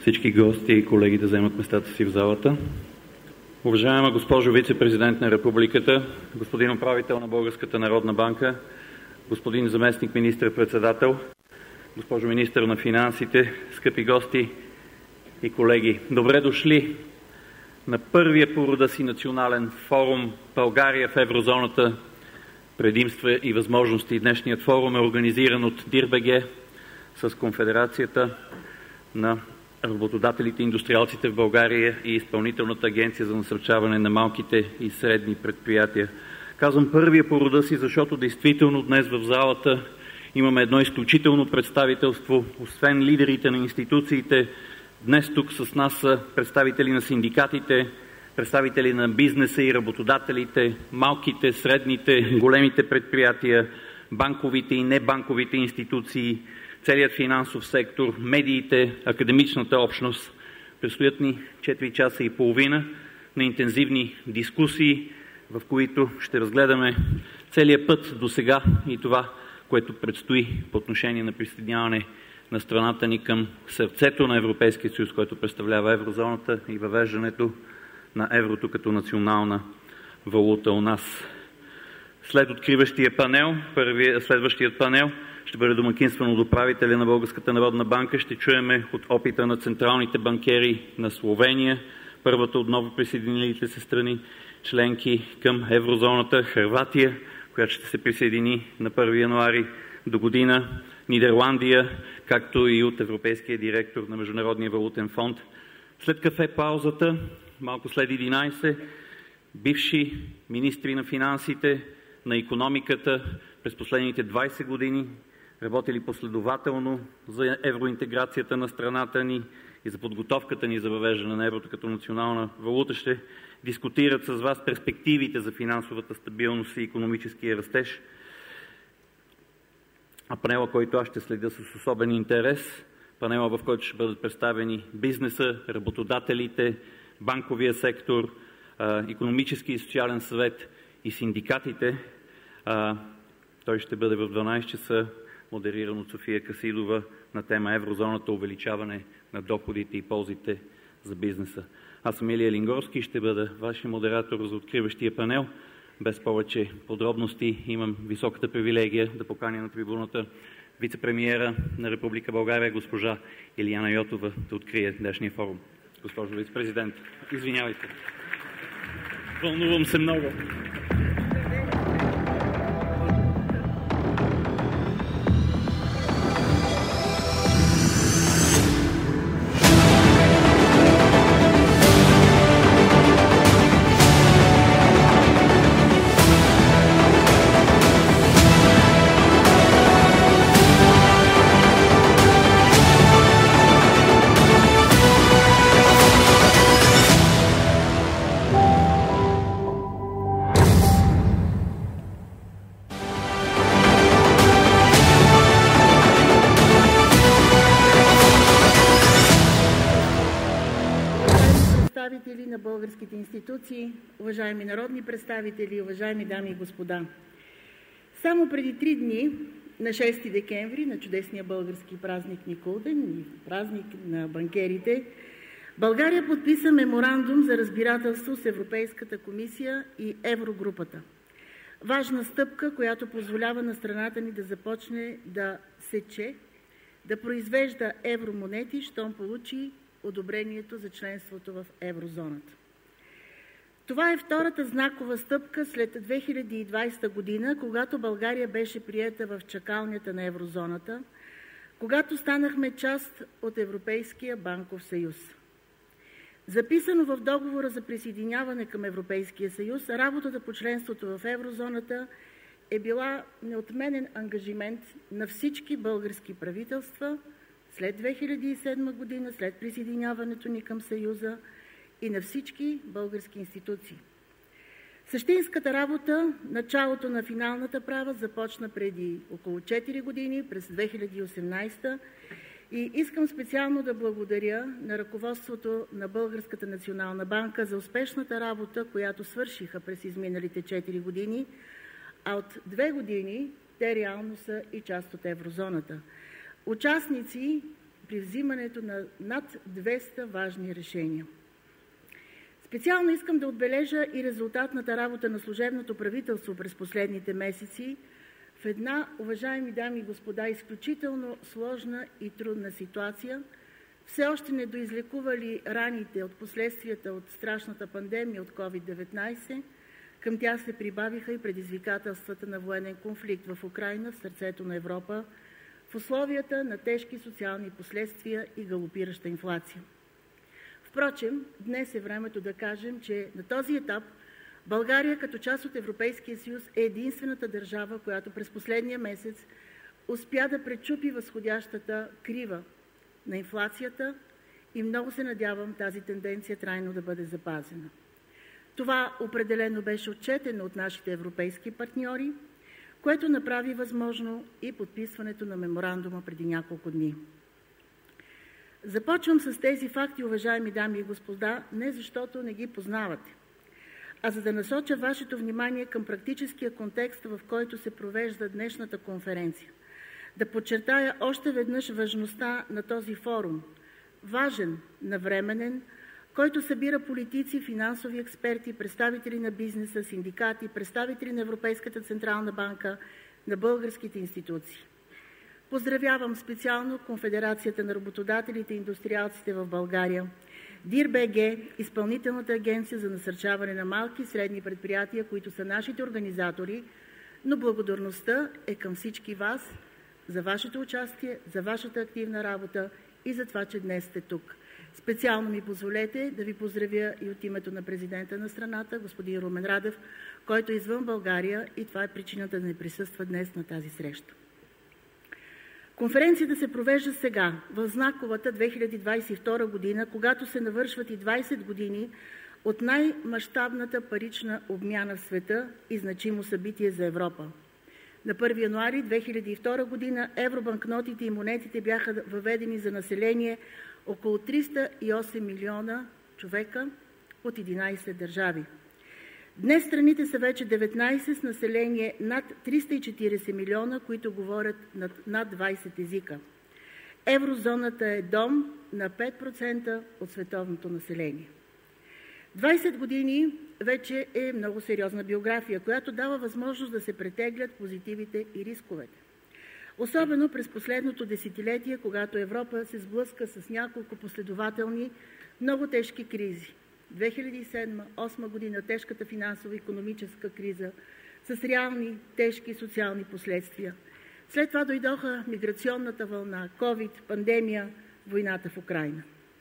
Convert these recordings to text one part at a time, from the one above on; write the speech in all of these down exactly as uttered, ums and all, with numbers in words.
всички гости и колеги да вземат местата си в залата. Уважаема госпожо вице-президент на Републиката, господин управител на Българската народна банка, господин заместник министър-председател, госпожо министър на финансите, скъпи гости и колеги, добре дошли на първия по рода си национален форум България в еврозоната, предимства и възможности. Днешният форум е организиран от ДИР.БГ с Конфедерацията на работодателите и индустриалците в България и Изпълнителната агенция за насърчаване на малките и средни предприятия. Казвам първия по рода си, защото действително днес в залата имаме едно изключително представителство. Освен лидерите на институциите, днес тук с нас са представители на синдикатите, представители на бизнеса и работодателите, малките, средните, големите предприятия, банковите и небанковите институции, целият финансов сектор, медиите, академичната общност. Предстоят ни четири часа и половина на интензивни дискусии, в които ще разгледаме целият път до сега и това, което предстои по отношение на присъединяване на страната ни към сърцето на Европейския съюз, който представлява еврозоната и въвеждането на еврото като национална валута у нас. След откриващия панел, първия, следващият панел ще бъде домакинстван от управителя на Българската народна банка. Ще чуеме от опита на централните банкери на Словения, първата от ново присъединилите се страни членки към еврозоната, Хърватия, която ще се присъедини на първи януари до година, Нидерландия, както и от европейския директор на Международния валутен фонд. След кафе паузата, малко след единайсет, бивши министри на финансите, на икономиката през последните двайсет години, работили последователно за евроинтеграцията на страната ни и за подготовката ни за въвеждане на еврото като национална валута, ще дискутират с вас перспективите за финансовата стабилност и икономическия растеж. А панела, който аз ще следя с особен интерес, панела, в който ще бъдат представени бизнеса, работодателите, банковия сектор, икономически и социален съвет и синдикатите. Той ще бъде в дванайсет часа, модериран от София Касидова на тема Еврозоната, увеличаване на доходите и ползите за бизнеса. Аз съм Илия Лингорски и ще бъда вашия модератор за откриващия панел. Без повече подробности имам високата привилегия да поканя на трибуната вице-премиера на Република България, госпожа Илияна Йотова, да открие днешния форум. Госпожо вице-президент, извинявайте. Вълнувам се много. На българските институции, уважаеми народни представители, уважаеми дами и господа. Само преди три дни, на шести декември, на чудесния български празник Никулден и празник на банкерите, България подписа меморандум за разбирателство с Европейската комисия и Еврогрупата. Важна стъпка, която позволява на страната ни да започне да сече, да произвежда евромонети, щом получи одобрението за членството в еврозоната. Това е втората знакова стъпка след две хиляди и двайсета година, когато България беше приета в чакалнята на еврозоната, когато станахме част от Европейския банков съюз. Записано в договора за присъединяване към Европейския съюз, работата по членството в еврозоната е била неотменен ангажимент на всички български правителства след две хиляди и седма година, след присъединяването ни към Съюза и на всички български институции. Същинската работа, началото на финалната права, започна преди около четири години, през две хиляди и осемнайсета, и искам специално да благодаря на ръководството на Българската национална банка за успешната работа, която свършиха през изминалите четири години, а от две години те реално са и част от еврозоната. Участници при взимането на над двеста важни решения. Специално искам да отбележа и резултатната работа на служебното правителство през последните месеци в една, уважаеми дами и господа, изключително сложна и трудна ситуация, все още не доизлекували раните от последствията от страшната пандемия от ковид деветнайсет, към тях се прибавиха и предизвикателствата на военен конфликт в Украйна, в сърцето на Европа, в условията на тежки социални последствия и галопираща инфлация. Впрочем, днес е времето да кажем, че на този етап България като част от Европейския съюз е единствената държава, която през последния месец успя да пречупи възходящата крива на инфлацията и много се надявам тази тенденция трайно да бъде запазена. Това определено беше отчетено от нашите европейски партньори, което направи възможно и подписването на меморандума преди няколко дни. Започвам с тези факти, уважаеми дами и господа, не защото не ги познавате, а за да насоча вашето внимание към практическия контекст, в който се провежда днешната конференция. Да подчертая още веднъж важността на този форум, важен, навременен, който събира политици, финансови експерти, представители на бизнеса, синдикати, представители на Европейската централна банка, на българските институции. Поздравявам специално Конфедерацията на работодателите и индустриалците в България, ДИР.БГ, Изпълнителната агенция за насърчаване на малки и средни предприятия, които са нашите организатори, но благодарността е към всички вас за вашето участие, за вашата активна работа и за това, че днес сте тук. Специално ми позволете да ви поздравя и от името на президента на страната, господин Румен Радев, който е извън България и това е причината да не присъства днес на тази среща. Конференцията се провежда сега, в знаковата две хиляди двадесет и втора година, когато се навършват и двадесет години от най-мащабната парична обмяна в света и значимо събитие за Европа. На първи януари две хиляди и втора година евробанкнотите и монетите бяха въведени за население около триста и осем милиона човека от единадесет държави. Днес страните са вече деветнадесет с население над триста и четиридесет милиона, които говорят над, над двадесет езика. Еврозоната е дом на пет процента от световното население. двадесет години вече е много сериозна биография, която дава възможност да се претеглят позитивите и рисковете. Особено през последното десетилетие, когато Европа се сблъска с няколко последователни, много тежки кризи. две хиляди и седма - две хиляди и осма година тежката финансово-икономическа криза с реални тежки социални последствия. След това дойдоха миграционната вълна, ковид, пандемия, войната в Украйна.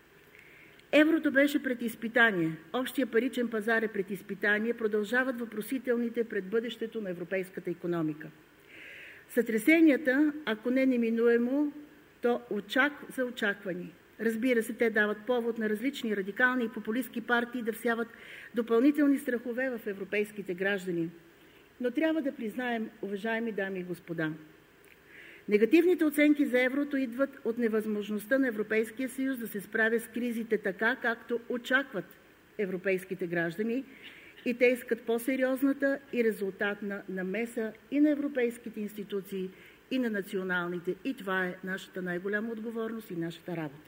Еврото беше пред изпитание, общия паричен пазар е пред изпитание, продължават въпросителните пред бъдещето на европейската икономика. Сътресенията, ако не неминуемо, то очак... са очаквани. Разбира се, те дават повод на различни радикални и популистки партии да всяват допълнителни страхове в европейските граждани. Но трябва да признаем, уважаеми дами и господа, негативните оценки за еврото идват от невъзможността на Европейския съюз да се справя с кризите така, както очакват европейските граждани, и те искат по-сериозната и резултатна намеса и на европейските институции, и на националните. И това е нашата най-голяма отговорност и нашата работа.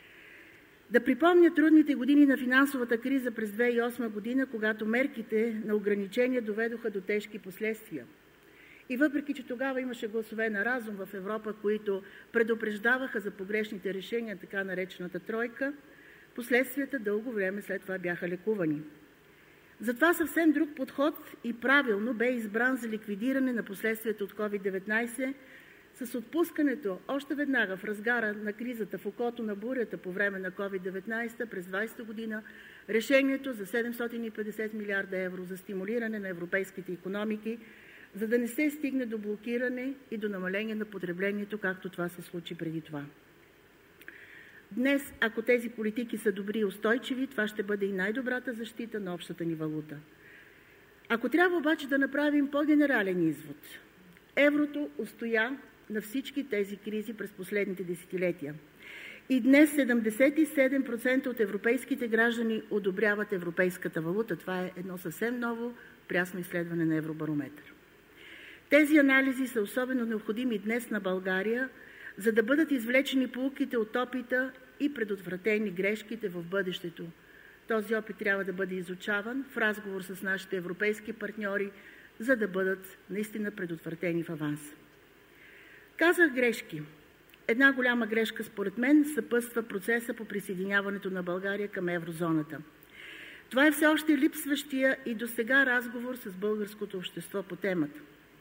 Да припомня трудните години на финансовата криза през две хиляди и осма година, когато мерките на ограничения доведоха до тежки последствия. И въпреки, че тогава имаше гласове на разум в Европа, които предупреждаваха за погрешните решения, така наречената тройка, последствията дълго време след това бяха лекувани. Затова съвсем друг подход и правилно бе избран за ликвидиране на последствията от ковид деветнадесет с отпускането още веднага в разгара на кризата в окото на бурята по време на ковид деветнадесет през двадесета година решението за седемстотин и петдесет милиарда евро за стимулиране на европейските икономики, за да не се стигне до блокиране и до намаление на потреблението, както това се случи преди това. Днес, ако тези политики са добри и устойчиви, това ще бъде и най-добрата защита на общата ни валута. Ако трябва обаче да направим по-генерален извод, еврото устоя на всички тези кризи през последните десетилетия. И днес седемдесет и седем процента от европейските граждани одобряват европейската валута. Това е едно съвсем ново прясно изследване на Евробарометър. Тези анализи са особено необходими днес на България, за да бъдат извлечени поуките от опита и предотвратени грешките в бъдещето. Този опит трябва да бъде изучаван в разговор с нашите европейски партньори, за да бъдат наистина предотвратени в аванс. Казах грешки. Една голяма грешка, според мен, съпътства процеса по присъединяването на България към еврозоната. Това е все още липсващия и досега разговор с българското общество по темата.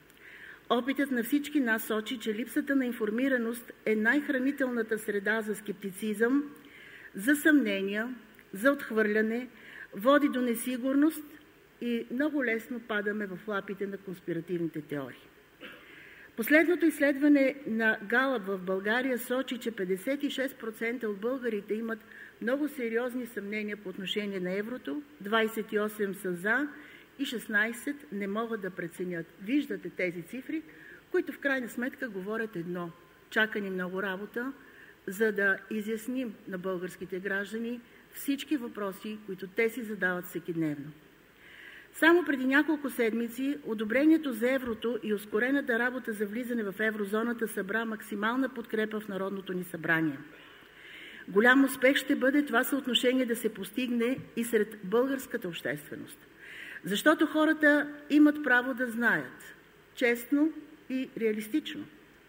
Опитът на всички нас сочи, че липсата на информираност е най-хранителната среда за скептицизъм, за съмнения, за отхвърляне, води до несигурност и много лесно падаме в лапите на конспиративните теории. Последното изследване на Галап в България сочи, че петдесет и шест процента от българите имат много сериозни съмнения по отношение на еврото, двадесет и осем са за и шестнадесет не могат да преценят. Виждате тези цифри, които в крайна сметка говорят едно. Чака ни много работа, за да изясним на българските граждани всички въпроси, които те си задават всекидневно. Само преди няколко седмици одобрението за еврото и ускорената работа за влизане в еврозоната събра максимална подкрепа в Народното ни събрание. Голям успех ще бъде това съотношение да се постигне и сред българската общественост. Защото хората имат право да знаят честно и реалистично.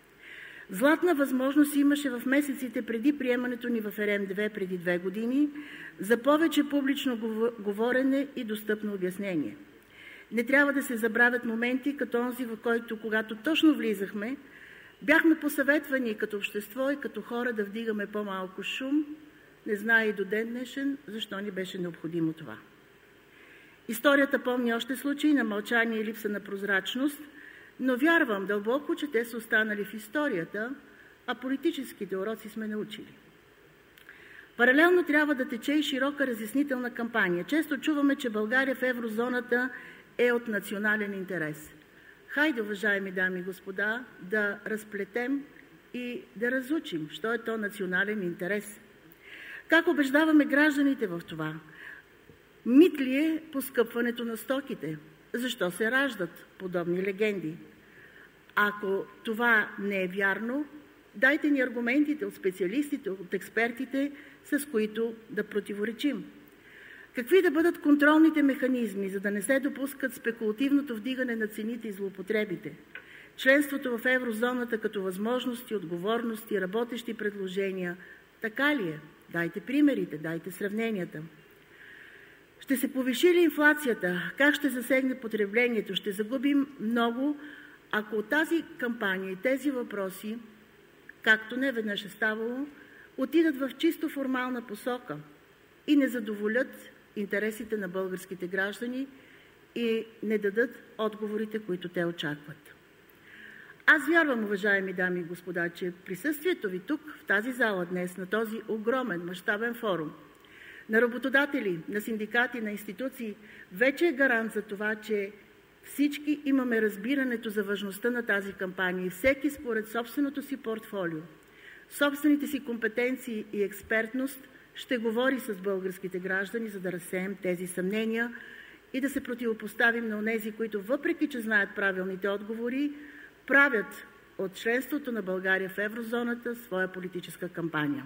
Златна възможност имаше в месеците преди приемането ни в Р М две преди две години за повече публично говорене и достъпно обяснение. Не трябва да се забравят моменти като онзи, в който, когато точно влизахме, бяхме посъветвани като общество и като хора да вдигаме по-малко шум. Не знае и до ден днешен защо ни беше необходимо това. Историята помни още случаи на мълчание и липса на прозрачност, но вярвам дълбоко, че те са останали в историята, а политическите уроци сме научили. Паралелно трябва да тече и широка разяснителна кампания. Често чуваме, че България в еврозоната е от национален интерес. Хайде, уважаеми дами и господа, да разплетем и да разучим, що е то национален интерес. Как убеждаваме гражданите в това? Мит ли е поскъпването на стоките? Защо се раждат подобни легенди? Ако това не е вярно, дайте ни аргументите от специалистите, от експертите, с които да противоречим. Какви да бъдат контролните механизми, за да не се допускат спекулативното вдигане на цените и злоупотребите? Членството в еврозоната като възможности, отговорности, работещи предложения. Така ли е? Дайте примерите, дайте сравненията. Ще се повиши ли инфлацията? Как ще засегне потреблението? Ще загубим много, ако от тази кампания и тези въпроси, както не веднъж е ставало, отидат в чисто формална посока и не задоволят интересите на българските граждани и не дадат отговорите, които те очакват. Аз вярвам, уважаеми дами и господа, че присъствието ви тук, в тази зала днес, на този огромен, мащабен форум, на работодатели, на синдикати, на институции, вече е гарант за това, че всички имаме разбирането за важността на тази кампания и всеки според собственото си портфолио, собствените си компетенции и експертност ще говори с българските граждани, за да разсеем тези съмнения и да се противопоставим на онези, които въпреки че знаят правилните отговори, правят от членството на България в еврозоната своя политическа кампания.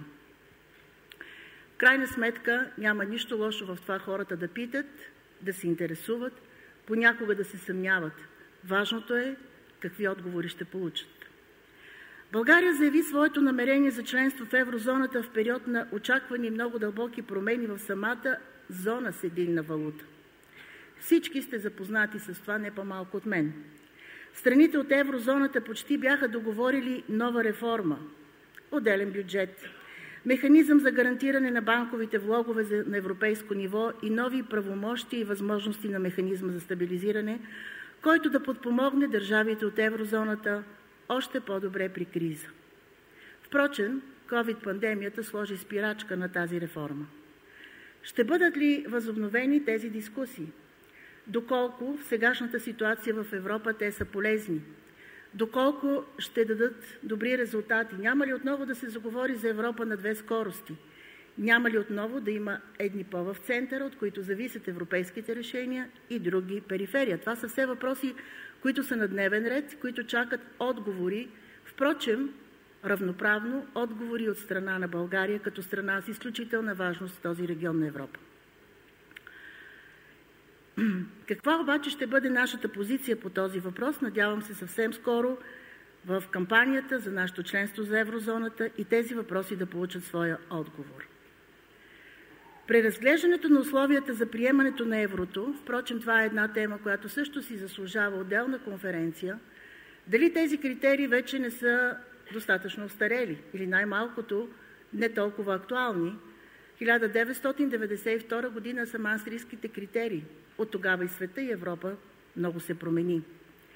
В крайна сметка няма нищо лошо в това хората да питат, да се интересуват, понякога да се съмняват. Важното е какви отговори ще получат. България заяви своето намерение за членство в еврозоната в период на очаквани много дълбоки промени в самата зона с единна валута. Всички сте запознати с това, не по-малко от мен. Страните от еврозоната почти бяха договорили нова реформа, отделен бюджет, механизъм за гарантиране на банковите влогове на европейско ниво и нови правомощия и възможности на механизма за стабилизиране, който да подпомогне държавите от еврозоната още по-добре при криза. Впрочем, ковид-пандемията сложи спирачка на тази реформа. Ще бъдат ли възобновени тези дискусии? Доколко в сегашната ситуация в Европа те са полезни? Доколко ще дадат добри резултати? Няма ли отново да се заговори за Европа на две скорости? Няма ли отново да има едни по-в центъра, от които зависят европейските решения, и други периферия? Това са все въпроси, които са на дневен ред, които чакат отговори. Впрочем, равноправно отговори от страна на България като страна с изключителна важност в този регион на Европа. Каква обаче ще бъде нашата позиция по този въпрос? Надявам се съвсем скоро в кампанията за нашето членство за еврозоната и тези въпроси да получат своя отговор. Преразглеждането на условията за приемането на еврото, впрочем това е една тема, която също си заслужава отделна конференция, дали тези критерии вече не са достатъчно остарели или най-малкото не толкова актуални. хиляда деветстотин деветдесет и втора година са Маастрихтските критерии. От тогава и света и Европа много се промени.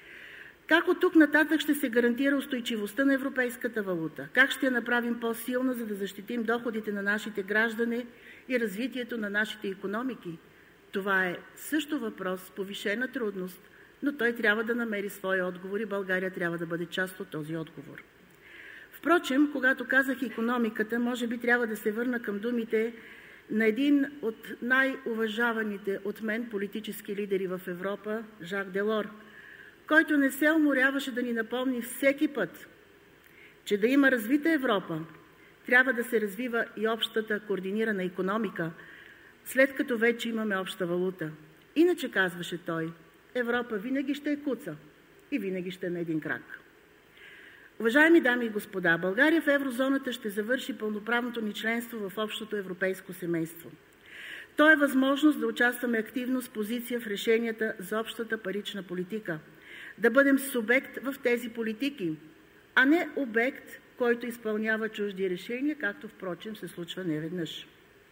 Как от тук нататък ще се гарантира устойчивостта на европейската валута? Как ще я направим по-силна, за да защитим доходите на нашите граждани и развитието на нашите икономики? Това е също въпрос с повишена трудност, но той трябва да намери свои отговори. България трябва да бъде част от този отговор. Впрочем, когато казах икономиката, може би трябва да се върна към думите на един от най-уважаваните от мен политически лидери в Европа, Жак Делор, който не се уморяваше да ни напомни всеки път, че да има развита Европа, трябва да се развива и общата координирана икономика, след като вече имаме обща валута. Иначе, казваше той, Европа винаги ще е куца и винаги ще е на един крак. Уважаеми дами и господа, България в еврозоната ще завърши пълноправното ни членство в общото европейско семейство. То е възможност да участваме активно с позиция в решенията за общата парична политика, да бъдем субект в тези политики, а не обект, който изпълнява чужди решения, както впрочем се случва неведнъж.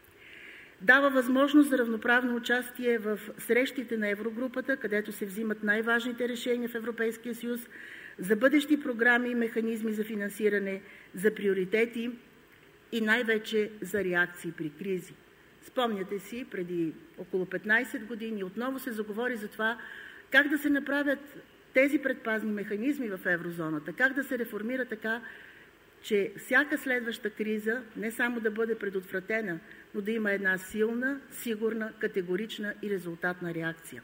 Дава възможност за равноправно участие в срещите на Еврогрупата, където се взимат най-важните решения в Европейския съюз за бъдещи програми и механизми за финансиране, за приоритети и най-вече за реакции при кризи. Спомняте си, преди около петнайсет години отново се заговори за това как да се направят тези предпазни механизми в еврозоната, как да се реформира така, че всяка следваща криза не само да бъде предотвратена, но да има една силна, сигурна, категорична и резултатна реакция.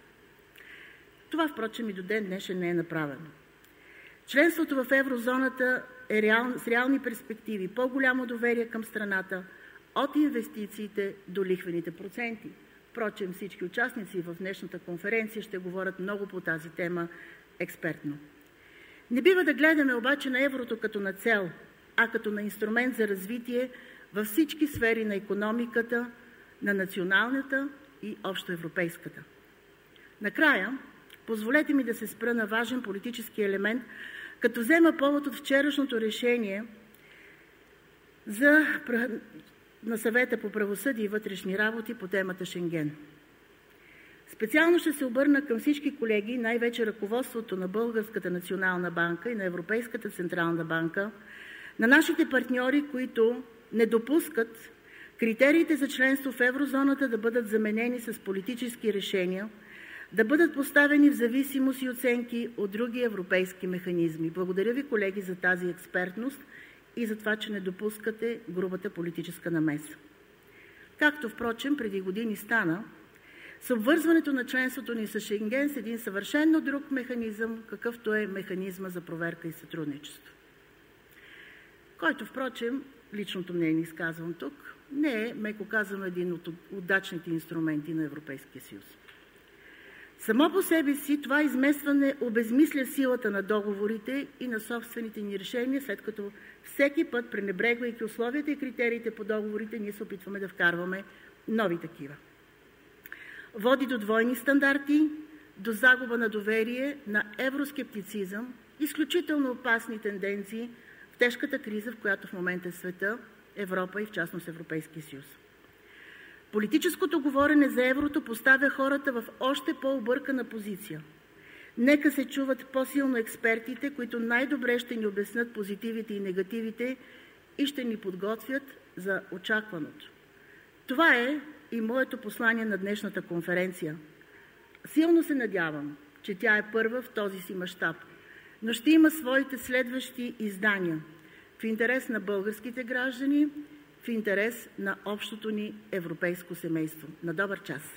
Това, впрочем, и до ден днешен не е направено. Членството в еврозоната е реал, с реални перспективи, по-голямо доверие към страната, от инвестициите до лихвените проценти. Впрочем, всички участници в днешната конференция ще говорят много по тази тема експертно. Не бива да гледаме обаче на еврото като на цел, а като на инструмент за развитие във всички сфери на икономиката, на националната и общоевропейската. Накрая, позволете ми да се спра на важен политически елемент, като взема повод от вчерашното решение за, на Съвета по правосъдие и вътрешни работи по темата Шенген. Специално ще се обърна към всички колеги, най-вече ръководството на Българската национална банка и на Европейската централна банка, на нашите партньори, които не допускат критериите за членство в еврозоната да бъдат заменени с политически решения, да бъдат поставени в зависимост и оценки от други европейски механизми. Благодаря ви, колеги, за тази експертност и за това, че не допускате грубата политическа намеса. Както, впрочем, преди години стана с обвързването на членството ни с Шенген с един съвършенно друг механизъм, какъвто е механизма за проверка и сътрудничество, който, впрочем, личното мнение изказвам тук, не е, меко казано, един от удачните инструменти на Европейския съюз. Само по себе си това изместване обезмисля силата на договорите и на собствените ни решения, след като всеки път, пренебрегвайки условията и критериите по договорите, ние се опитваме да вкарваме нови такива. Води до двойни стандарти, до загуба на доверие, на евроскептицизъм, изключително опасни тенденции в тежката криза, в която в момента е света, Европа и в частност Европейския съюз. Политическото говорене за еврото поставя хората в още по-объркана позиция. Нека се чуват по-силно експертите, които най-добре ще ни обяснят позитивите и негативите и ще ни подготвят за очакваното. Това е и моето послание на днешната конференция. Силно се надявам, че тя е първа в този си мащаб, но ще има своите следващи издания в интерес на българските граждани, в интерес на общото ни европейско семейство. На добър час!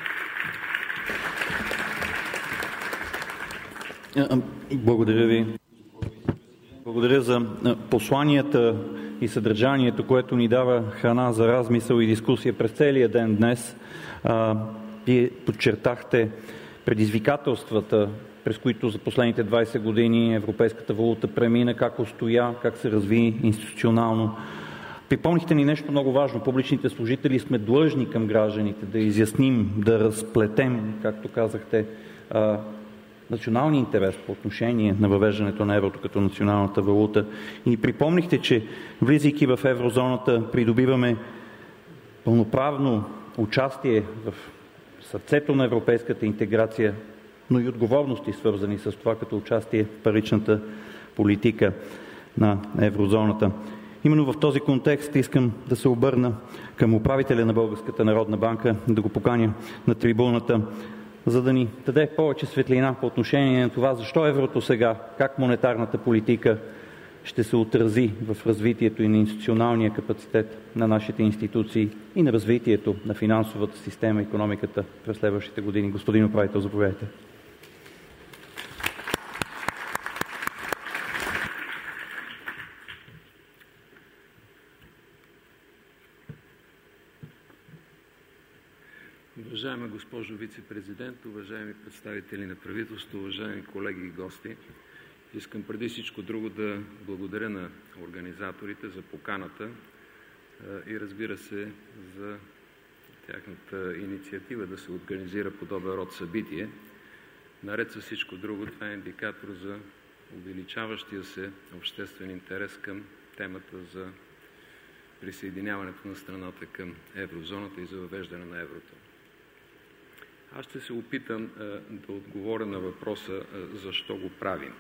Благодаря ви. Благодаря за посланията и съдържанието, което ни дава храна за размисъл и дискусия през целия ден днес. Вие подчертахте предизвикателствата, през които за последните двайсет години европейската валута премина, как устоя, как се разви институционално. Припомнихте ни нещо много важно. Публичните служители сме длъжни към гражданите да изясним, да разплетем, както казахте, националния интерес по отношение на въвеждането на еврото като националната валута. И припомнихте, че влизайки в еврозоната придобиваме пълноправно участие в сърцето на европейската интеграция, но и отговорности, свързани с това като участие в паричната политика на еврозоната. Именно в този контекст искам да се обърна към управителя на Българската народна банка, да го поканя на трибуната, за да ни даде повече светлина по отношение на това, защо еврото сега, как монетарната политика ще се отрази в развитието и на институционалния капацитет на нашите институции и на развитието на финансовата система и икономиката през следващите години. Господин управител, заповядайте. Уважаема госпожо вице-президент, уважаеми представители на правителството, уважаеми колеги и гости, искам преди всичко друго да благодаря на организаторите за поканата и, разбира се, за тяхната инициатива да се организира подобен род събитие. Наред с всичко друго, това е индикатор за увеличаващия се обществен интерес към темата за присъединяването на страната към еврозоната и за въвеждане на еврото. Аз ще се опитам а, да отговоря на въпроса а, защо го правим.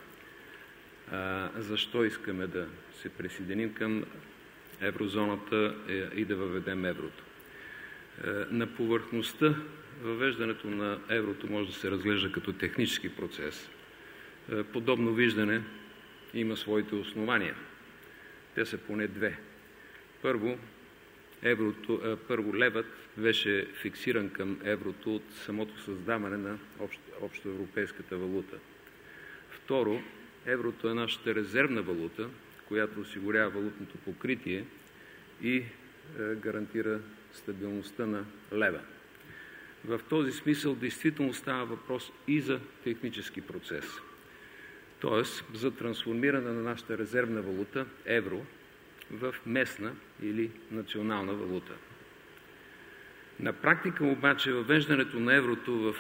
А, защо искаме да се присъединим към еврозоната е, и да въведем еврото. А, на повърхността въвеждането на еврото може да се разглежда като технически процес. А, подобно виждане има своите основания. Те са поне две. Първо, Еврото, първо, левът беше фиксиран към еврото от самото създаване на общ, общоевропейската валута. Второ, еврото е нашата резервна валута, която осигурява валутното покритие и е, гарантира стабилността на лева. В този смисъл действително става въпрос и за технически процес, т.е. за трансформиране на нашата резервна валута, евро, в местна или национална валута. На практика обаче въвеждането на еврото в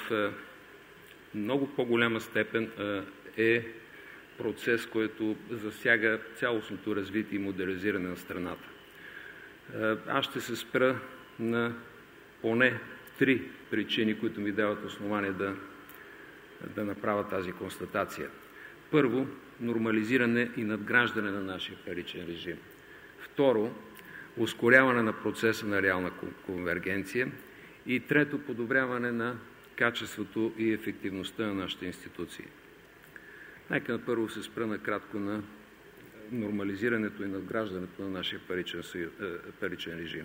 много по-голяма степен е процес, който засяга цялостното развитие и модернизиране на страната. Аз ще се спра на поне три причини, които ми дават основание да, да направя тази констатация. Първо, нормализиране и надграждане на нашия паричен режим. Второ, ускоряване на процеса на реална конвергенция. И трето, подобряване на качеството и ефективността на нашите институции. Нека първо се спра накратко на нормализирането и надграждането на нашия паричен, паричен режим.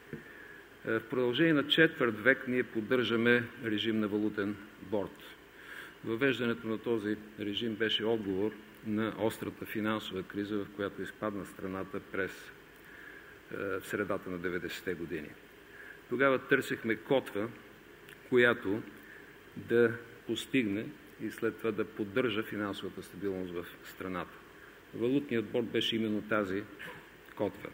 В продължение на четвърт век ние поддържаме режим на валутен борд. Въвеждането на този режим беше отговор на острата финансова криза, в която изпадна страната през в средата на деветдесетте години. Тогава търсихме котва, която да постигне и след това да поддържа финансовата стабилност в страната. Валутният борд беше именно тази котва.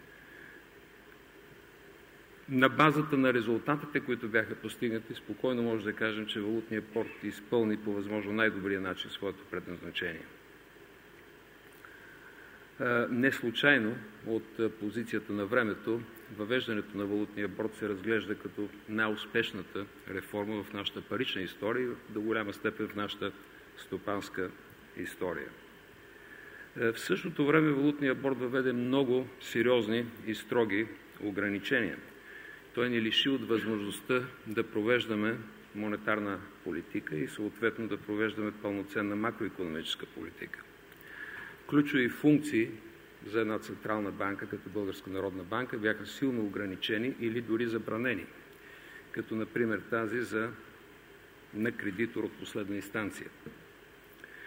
На базата на резултатите, които бяха постигнати, спокойно може да кажем, че валутният борд изпълни по възможно най-добрия начин своето предназначение. Не случайно от позицията на времето въвеждането на валутния борд се разглежда като най-успешната реформа в нашата парична история и до голяма степен в нашата стопанска история. В същото време валутният борд въведе много сериозни и строги ограничения. Той ни лиши от възможността да провеждаме монетарна политика и съответно да провеждаме пълноценна макроекономическа политика. Ключови функции за една централна банка, като Българска народна банка, бяха силно ограничени или дори забранени, като например тази за на кредитор от последна инстанция.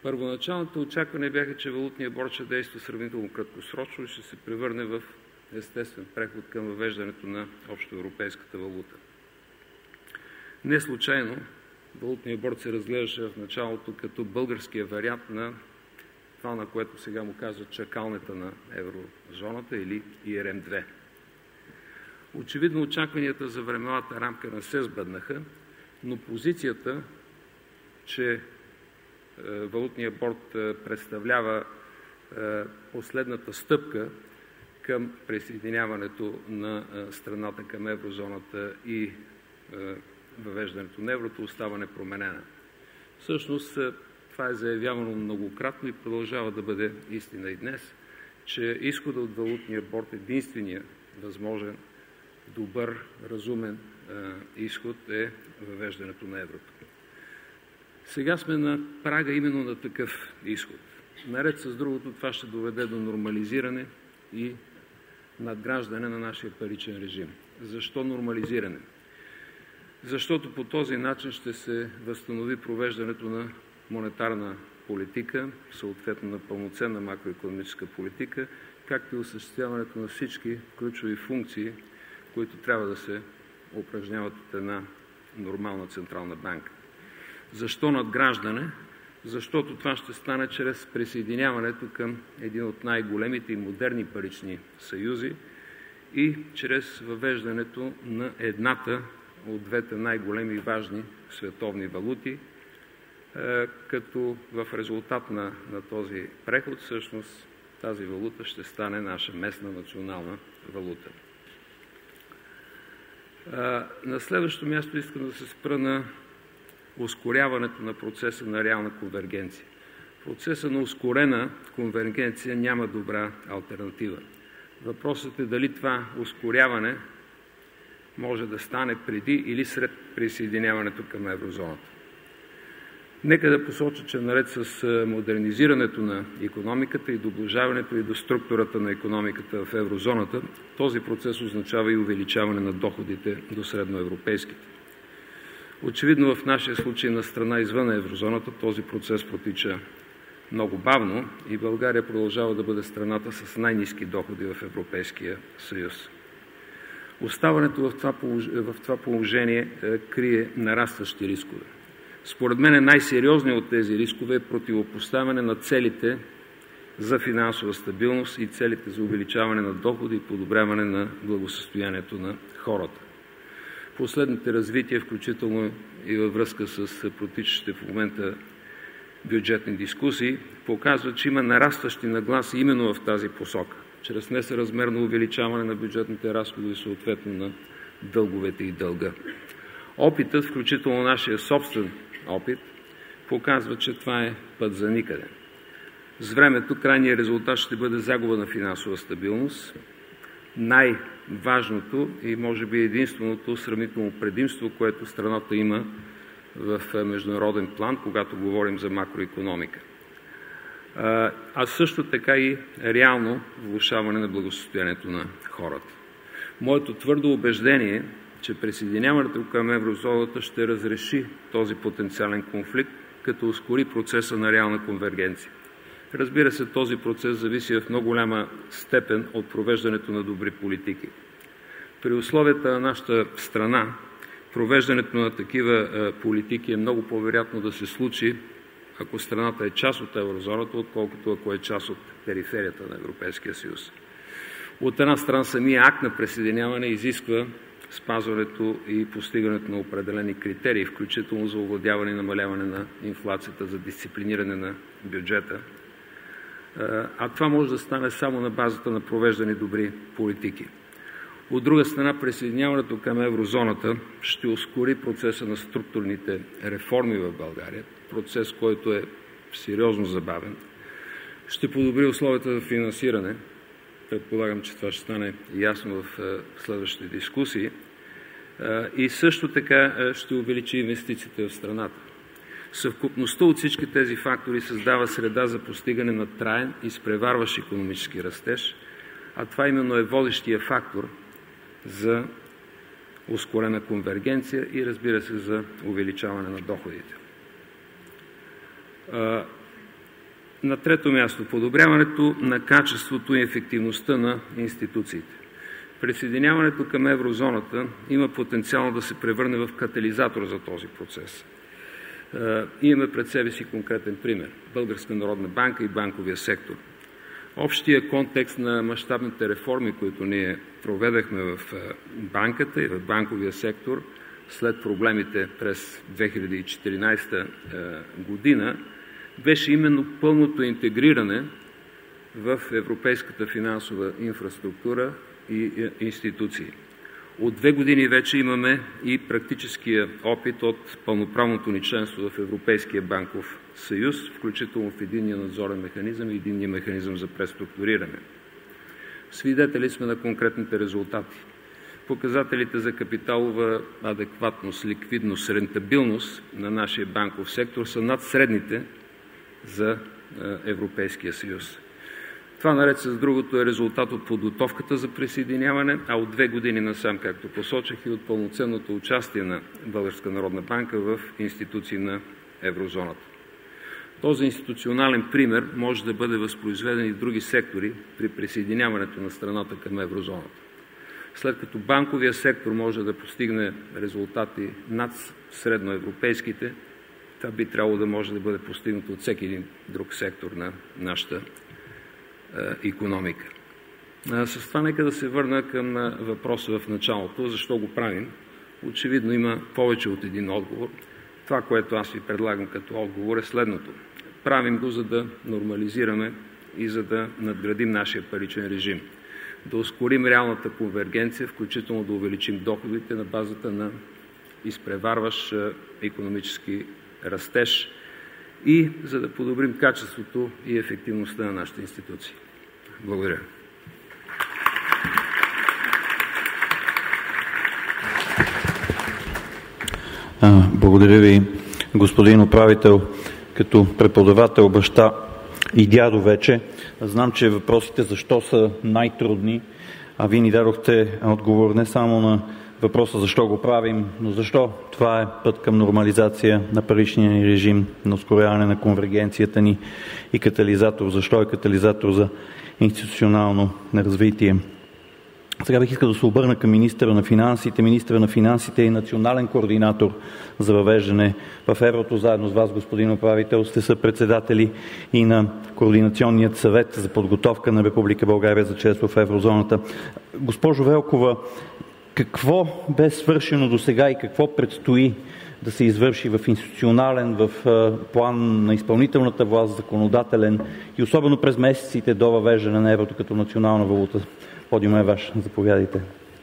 Първоначалните очаквания бяха, че валутният борд ще действа сравнително краткосрочно и ще се превърне в естествен преход към въвеждането на общоевропейската валута. Не случайно валутният борд се разглеждаше в началото като българския вариант на това, на което сега му казват чакалнята на еврозоната или И Р М две. Очевидно очакванията за времевата рамка не се сбъднаха, но позицията, че валутният борд представлява последната стъпка към присъединяването на страната към еврозоната и въвеждането на еврото, остава непроменена. Всъщност това е заявявано многократно и продължава да бъде истина и днес, че изходът от валутния борд е единствения възможен, добър, разумен изход е въвеждането на еврото. Сега сме на прага именно на такъв изход. Наред с другото, това ще доведе до нормализиране и надграждане на нашия паричен режим. Защо нормализиране? Защото по този начин ще се възстанови провеждането на монетарна политика, съответно на пълноценна макроекономическа политика, както и осъществяването на всички ключови функции, които трябва да се упражняват от една нормална централна банка. Защо надграждане? Защото това ще стане чрез присъединяването към един от най-големите и модерни парични съюзи и чрез въвеждането на едната от двете най-големи и важни световни валути, като в резултат на, на този преход всъщност тази валута ще стане наша местна национална валута. На следващото място искам да се спра на ускоряването на процеса на реална конвергенция. Процеса на ускорена конвергенция няма добра алтернатива. Въпросът е дали това ускоряване може да стане преди или след присъединяването към еврозоната. Нека да посоча, че наред с модернизирането на икономиката и доближаването и до структурата на икономиката в еврозоната, този процес означава и увеличаване на доходите до средноевропейските. Очевидно в нашия случай на страна извън еврозоната този процес протича много бавно и България продължава да бъде страната с най-ниски доходи в Европейския съюз. Оставането в това положение, в това положение крие нарастващи рискове. Според мен най-сериозният от тези рискове е противопоставяне на целите за финансова стабилност и целите за увеличаване на доходи и подобряване на благосъстоянието на хората. Последните развития, включително и във връзка с протичащите в момента бюджетни дискусии, показват, че има нарастващи нагласи именно в тази посока, чрез несъразмерно увеличаване на бюджетните разходи и съответно на дълговете и дълга. Опитът, включително нашия собствен опит, показва, че това е път за никъде. С времето крайният резултат ще бъде загуба на финансова стабилност. Най-важното и може би единственото сравнително предимство, което страната има в международен план, когато говорим за макроекономика. А също така и реално влошаване на благосъстоянието на хората. Моето твърдо убеждение е, че присъединяването към еврозоната ще разреши този потенциален конфликт, като ускори процеса на реална конвергенция. Разбира се, този процес зависи в много голяма степен от провеждането на добри политики. При условията на нашата страна, провеждането на такива политики е много по-вероятно да се случи, ако страната е част от еврозоната, отколкото ако е част от периферията на Европейския съюз. От една страна, самия акт на присъединяване изисква спазването и постигането на определени критерии, включително за овладяване и намаляване на инфлацията, за дисциплиниране на бюджета. А това може да стане само на базата на провеждани добри политики. От друга страна, присъединяването към еврозоната ще ускори процеса на структурните реформи в България, процес, който е сериозно забавен. Ще подобри условията за финансиране. Предполагам, че това ще стане ясно в следващите дискусии. И също така ще увеличи инвестициите в страната. Съвкупността от всички тези фактори създава среда за постигане на траен и изпреварващ икономически растеж, а това именно е водещия фактор за ускорена конвергенция и, разбира се, за увеличаване на доходите. На трето място, подобряването на качеството и ефективността на институциите. Присъединяването към еврозоната има потенциал да се превърне в катализатор за този процес. Имаме пред себе си конкретен пример – Българска народна банка и банковия сектор. Общия контекст на мащабните реформи, които ние проведахме в банката и в банковия сектор след проблемите през две хиляди и четиринадесета година, беше именно пълното интегриране в европейската финансова инфраструктура и институции. От две години вече имаме и практическия опит от пълноправното ни членство в Европейския банков съюз, включително в единния надзорен механизъм и единния механизъм за преструктуриране. Свидетели сме на конкретните резултати. Показателите за капиталова адекватност, ликвидност, рентабилност на нашия банков сектор са над средните за Европейския съюз. Това, наред с другото, е резултат от подготовката за присъединяване, а от две години насам, както посочих, и от пълноценното участие на Българска народна банка в институции на еврозоната. Този институционален пример може да бъде възпроизведен и в други сектори при присъединяването на страната към еврозоната. След като банковия сектор може да постигне резултати над средноевропейските, това би трябвало да може да бъде постигнато от всеки един друг сектор на нашата икономика. С това нека да се върна към въпроса в началото. Защо го правим? Очевидно има повече от един отговор. Това, което аз ви предлагам като отговор, е следното. Правим го, за да нормализираме и за да надградим нашия паричен режим. Да ускорим реалната конвергенция, включително да увеличим доходите на базата на изпреварващ икономически растеж и за да подобрим качеството и ефективността на нашите институции. Благодаря. Благодаря ви, господин управител. Като преподавател, баща и дядо вече, знам, че въпросите защо са най-трудни, а вие ни дадохте отговор не само на въпроса защо го правим, но защо това е път към нормализация на паричния ни режим, на ускоряване на конвергенцията ни и катализатор. Защо е катализатор за институционално развитие. Сега бих искал да се обърна към министъра на финансите. Министъра на финансите е национален координатор за въвеждане в еврото. Заедно с вас, господин управител, сте съпредседатели и на Координационният съвет за подготовка на Република България за членство в еврозоната. Госпожо Велкова, какво бе свършено до сега и какво предстои да се извърши в институционален, в план на изпълнителната власт, законодателен и особено през месеците до въвеждане на еврото като национална валута? Подиумът е ваш. Заповядайте.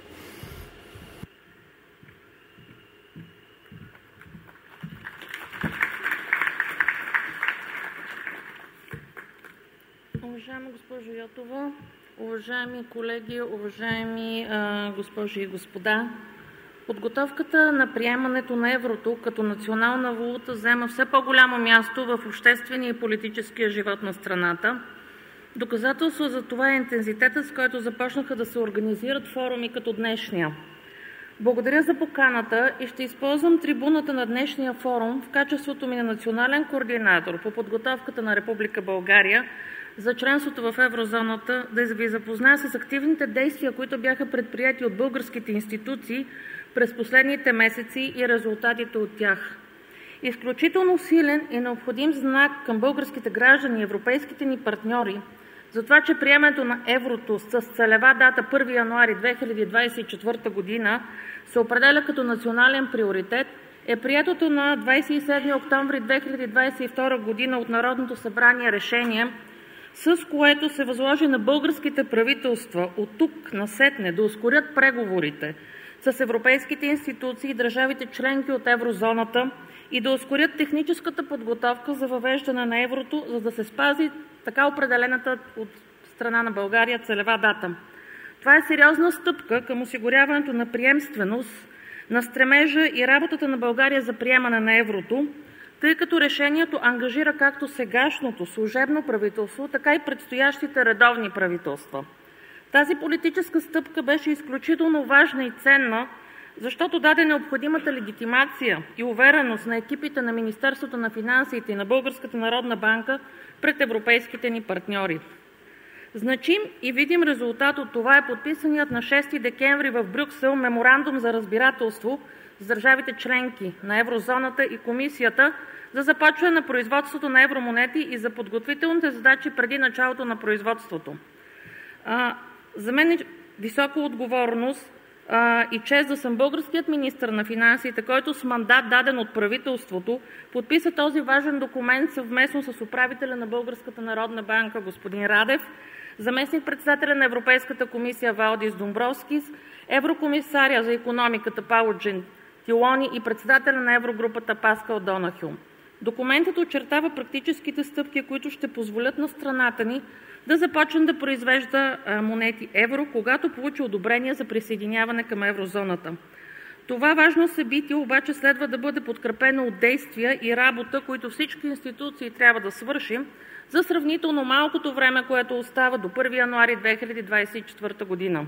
Уважаема госпожо Йотова, уважаеми колеги, уважаеми а, госпожи и господа, подготовката на приемането на еврото като национална валута заема все по-голямо място в обществения и политическия живот на страната. Доказателство за това е интензитетът, с който започнаха да се организират форуми като днешния. Благодаря за поканата и ще използвам трибуната на днешния форум в качеството ми на национален координатор по подготовката на Република България за членството в еврозоната да ви запозная с активните действия, които бяха предприети от българските институции през последните месеци и резултатите от тях. Изключително силен и необходим знак към българските граждани и европейските ни партньори за това, че приемането на еврото с целева дата първи януари две хиляди двадесет и четвърта година се определя като национален приоритет, е приетото на двадесет и седми октомври две хиляди двадесет и втора година от Народното събрание решение, с което се възложи на българските правителства от тук насетне да ускорят преговорите с европейските институции и държавите членки от еврозоната и да ускорят техническата подготовка за въвеждане на еврото, за да се спази така определената от страна на България целева дата. Това е сериозна стъпка към осигуряването на приемственост на стремежа и работата на България за приемане на еврото, тъй като решението ангажира както сегашното служебно правителство, така и предстоящите редовни правителства. Тази политическа стъпка беше изключително важна и ценна защото даде необходимата легитимация и увереност на екипите на Министерството на финансите и на Българската народна банка пред европейските ни партньори. Значим и видим резултат от това е подписаният на шести декември в Брюксел меморандум за разбирателство с държавите членки на еврозоната и Комисията за започване на производството на евромонети и за подготвителните задачи преди началото на производството. А, за мен е висока отговорност а, и чест да съм българският министър на финансите, който с мандат даден от правителството подписа този важен документ съвместно с управителя на Българската народна банка господин Радев, заместник-председателя на Европейската комисия Валдис Домбровскис, еврокомисаря за икономиката Пауло Джентилони и председателя на еврогрупата Паскал Донахю. Документът очертава практическите стъпки, които ще позволят на страната ни да започне да произвежда монети евро, когато получи одобрение за присъединяване към еврозоната. Това важно събитие обаче следва да бъде подкрепено от действия и работа, които всички институции трябва да свършим за сравнително малкото време, което остава до първи януари две хиляди двадесет и четвърта година.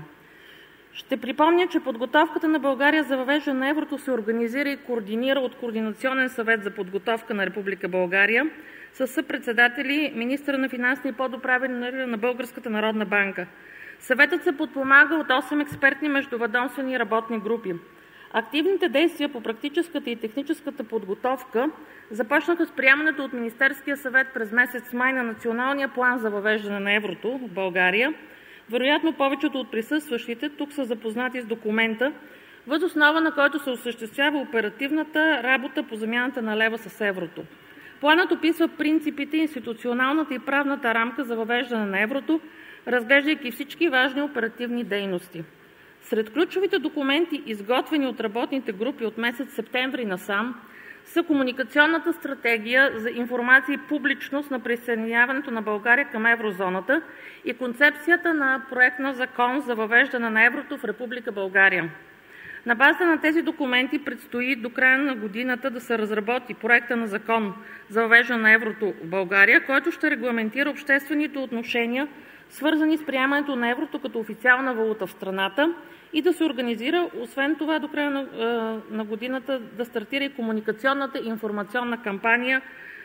Ще припомня, че подготовката на България за въвеждане на еврото се организира и координира от Координационен съвет за подготовка на Република България със съпредседатели министъра на финансите и подуправителя на Българската народна банка. Съветът се подпомага от осем експертни междуведомствени работни групи. Активните действия по практическата и техническата подготовка започнаха с приемането от Министерския съвет през месец май на Националния план за въвеждане на еврото в България. Вероятно повечето от присъстващите тук са запознати с документа, въз основа на който се осъществява оперативната работа по замяната на лева с еврото. Планът описва принципите, институционалната и правната рамка за въвеждане на еврото, разглеждайки всички важни оперативни дейности. Сред ключовите документи, изготвени от работните групи от месец септември насам, са комуникационната стратегия за информация и публичност на присъединяването на България към еврозоната и концепцията на проект на закон за въвеждане на еврото в Република България. На база на тези документи предстои до края на годината да се разработи проекта на закон за въвеждане на еврото в България, който ще регламентира обществените отношения, свързани с приемането на еврото като официална валута в страната и да се организира, освен това, до края на, на годината да стартира и комуникационната и информационна кампания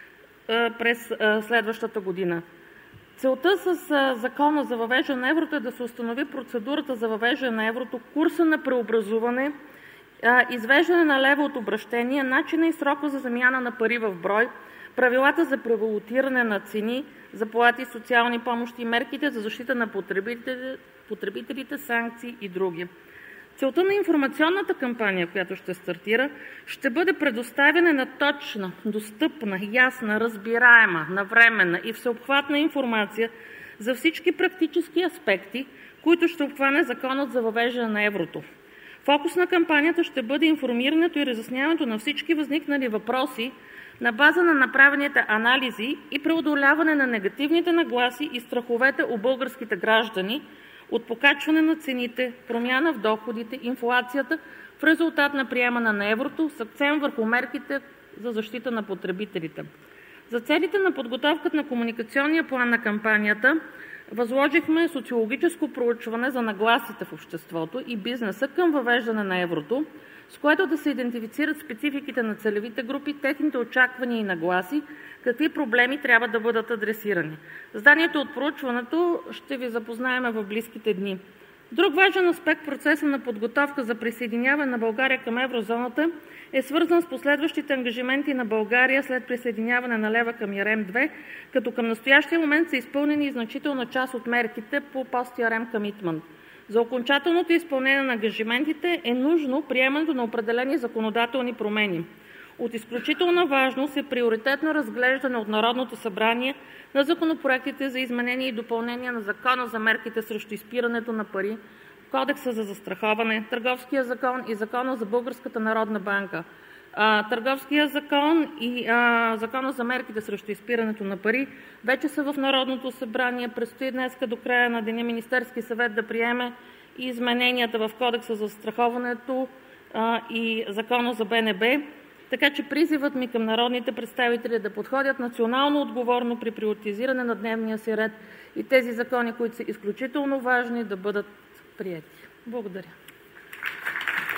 през следващата година. Целта с закона за въвеждане на еврото е да се установи процедурата за въвеждане на еврото, курса на преобразуване, извеждане на лева от обращение, начина и срока за замяна на пари в брой, правилата за превалутиране на цени, заплати, социални помощи, мерките за защита на потребителите, потребителите, санкции и други. Целта на информационната кампания, която ще стартира, ще бъде предоставяне на точна, достъпна, ясна, разбираема, навременна и всеобхватна информация за всички практически аспекти, които ще обхване законът за въвеждане на еврото. Фокус на кампанията ще бъде информирането и разясняването на всички възникнали въпроси на база на направените анализи и преодоляване на негативните нагласи и страховете у българските граждани от покачване на цените, промяна в доходите, инфлацията в резултат на приемане на еврото с акцент върху мерките за защита на потребителите. За целите на подготовката на комуникационния план на кампанията възложихме социологическо проучване за нагласите в обществото и бизнеса към въвеждане на еврото, с което да се идентифицират спецификите на целевите групи, техните очаквания и нагласи, какви проблеми трябва да бъдат адресирани. Заданието от проучването ще ви запознаем в близките дни. Друг важен аспект в процеса на подготовка за присъединяване на България към еврозоната е свързан с последващите ангажименти на България след присъединяване на лева към ЕРМ две, като към настоящия момент са изпълнени и значителна част от мерките по пост-ЕРМ commitment. За окончателното изпълнение на ангажиментите е нужно приемането на определени законодателни промени. От изключителна важност е приоритетно разглеждане от Народното събрание на законопроектите за изменение и допълнение на Закона за мерките срещу изпирането на пари, Кодекса за застраховане, Търговския закон и Закона за Българската народна банка. Търговския закон и а, Закона за мерките срещу изпирането на пари вече са в Народното събрание. Предстои днес до края на деня Министерски съвет да приеме и измененията в Кодекса за застраховането а, и Закона за Б Н Б. Така че призивът ми към народните представители е да подходят национално отговорно при приоритизиране на дневния си ред и тези закони, които са изключително важни, да бъдат приети. Благодаря.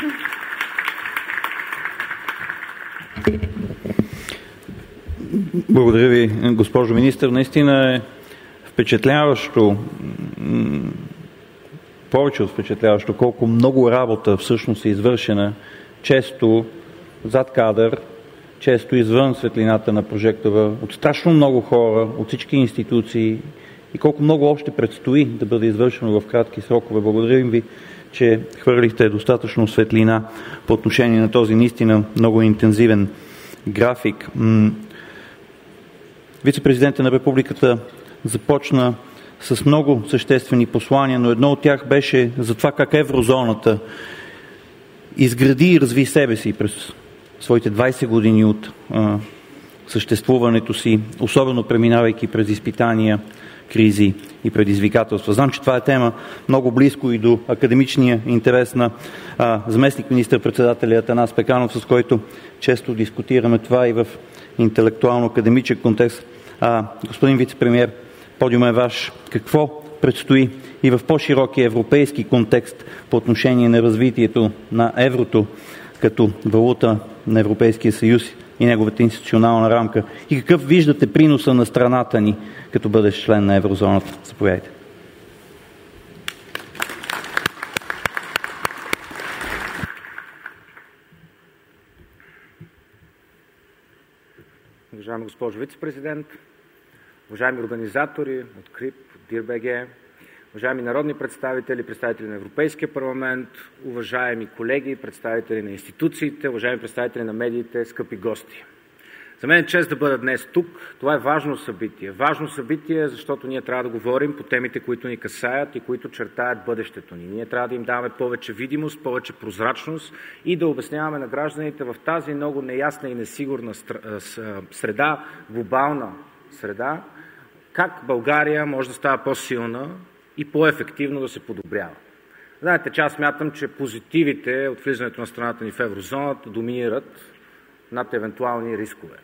Благодаря ви, госпожо министър. Наистина е впечатляващо, повече от впечатляващо, колко много работа всъщност е извършена, често зад кадър, често извън светлината на прожектора, от страшно много хора, от всички институции и колко много още предстои да бъде извършено в кратки срокове. Благодарим ви, че хвърлихте достатъчно светлина по отношение на този наистина много интензивен график. Вице-президентът на Републиката започна с много съществени послания, но едно от тях беше за това как еврозоната изгради и разви себе си през своите двайсет години от а, съществуването си, особено преминавайки през изпитания, кризи и предизвикателства. Знам, че това е тема много близко и до академичния интерес на а, заместник министър-председателя Атанас Пеканов, с който често дискутираме това и в интелектуално-академичен контекст. А, господин вице-премиер, подиумът е ваш. Какво предстои и в по-широкия европейски контекст по отношение на развитието на еврото като валута на Европейския съюз и неговата институционална рамка? И какъв виждате приноса на страната ни като бъдещ член на еврозоната? Заповядайте. Уважаема госпожо вице-президент, уважаеми организатори от КРИБ, от ДИР.БГ, уважаеми народни представители, представители на Европейския парламент, уважаеми колеги, представители на институциите, уважаеми представители на медиите, скъпи гости. За мен е чест да бъда днес тук. Това е важно събитие. Важно събитие, защото ние трябва да говорим по темите, които ни касаят и които чертаят бъдещето ни. Ние трябва да им даваме повече видимост, повече прозрачност и да обясняваме на гражданите в тази много неясна и несигурна среда, глобална среда, как България може да става по-силна и по-ефективно да се подобрява. Знаете, че аз смятам, че позитивите от влизането на страната ни в еврозоната доминират над евентуални рискове.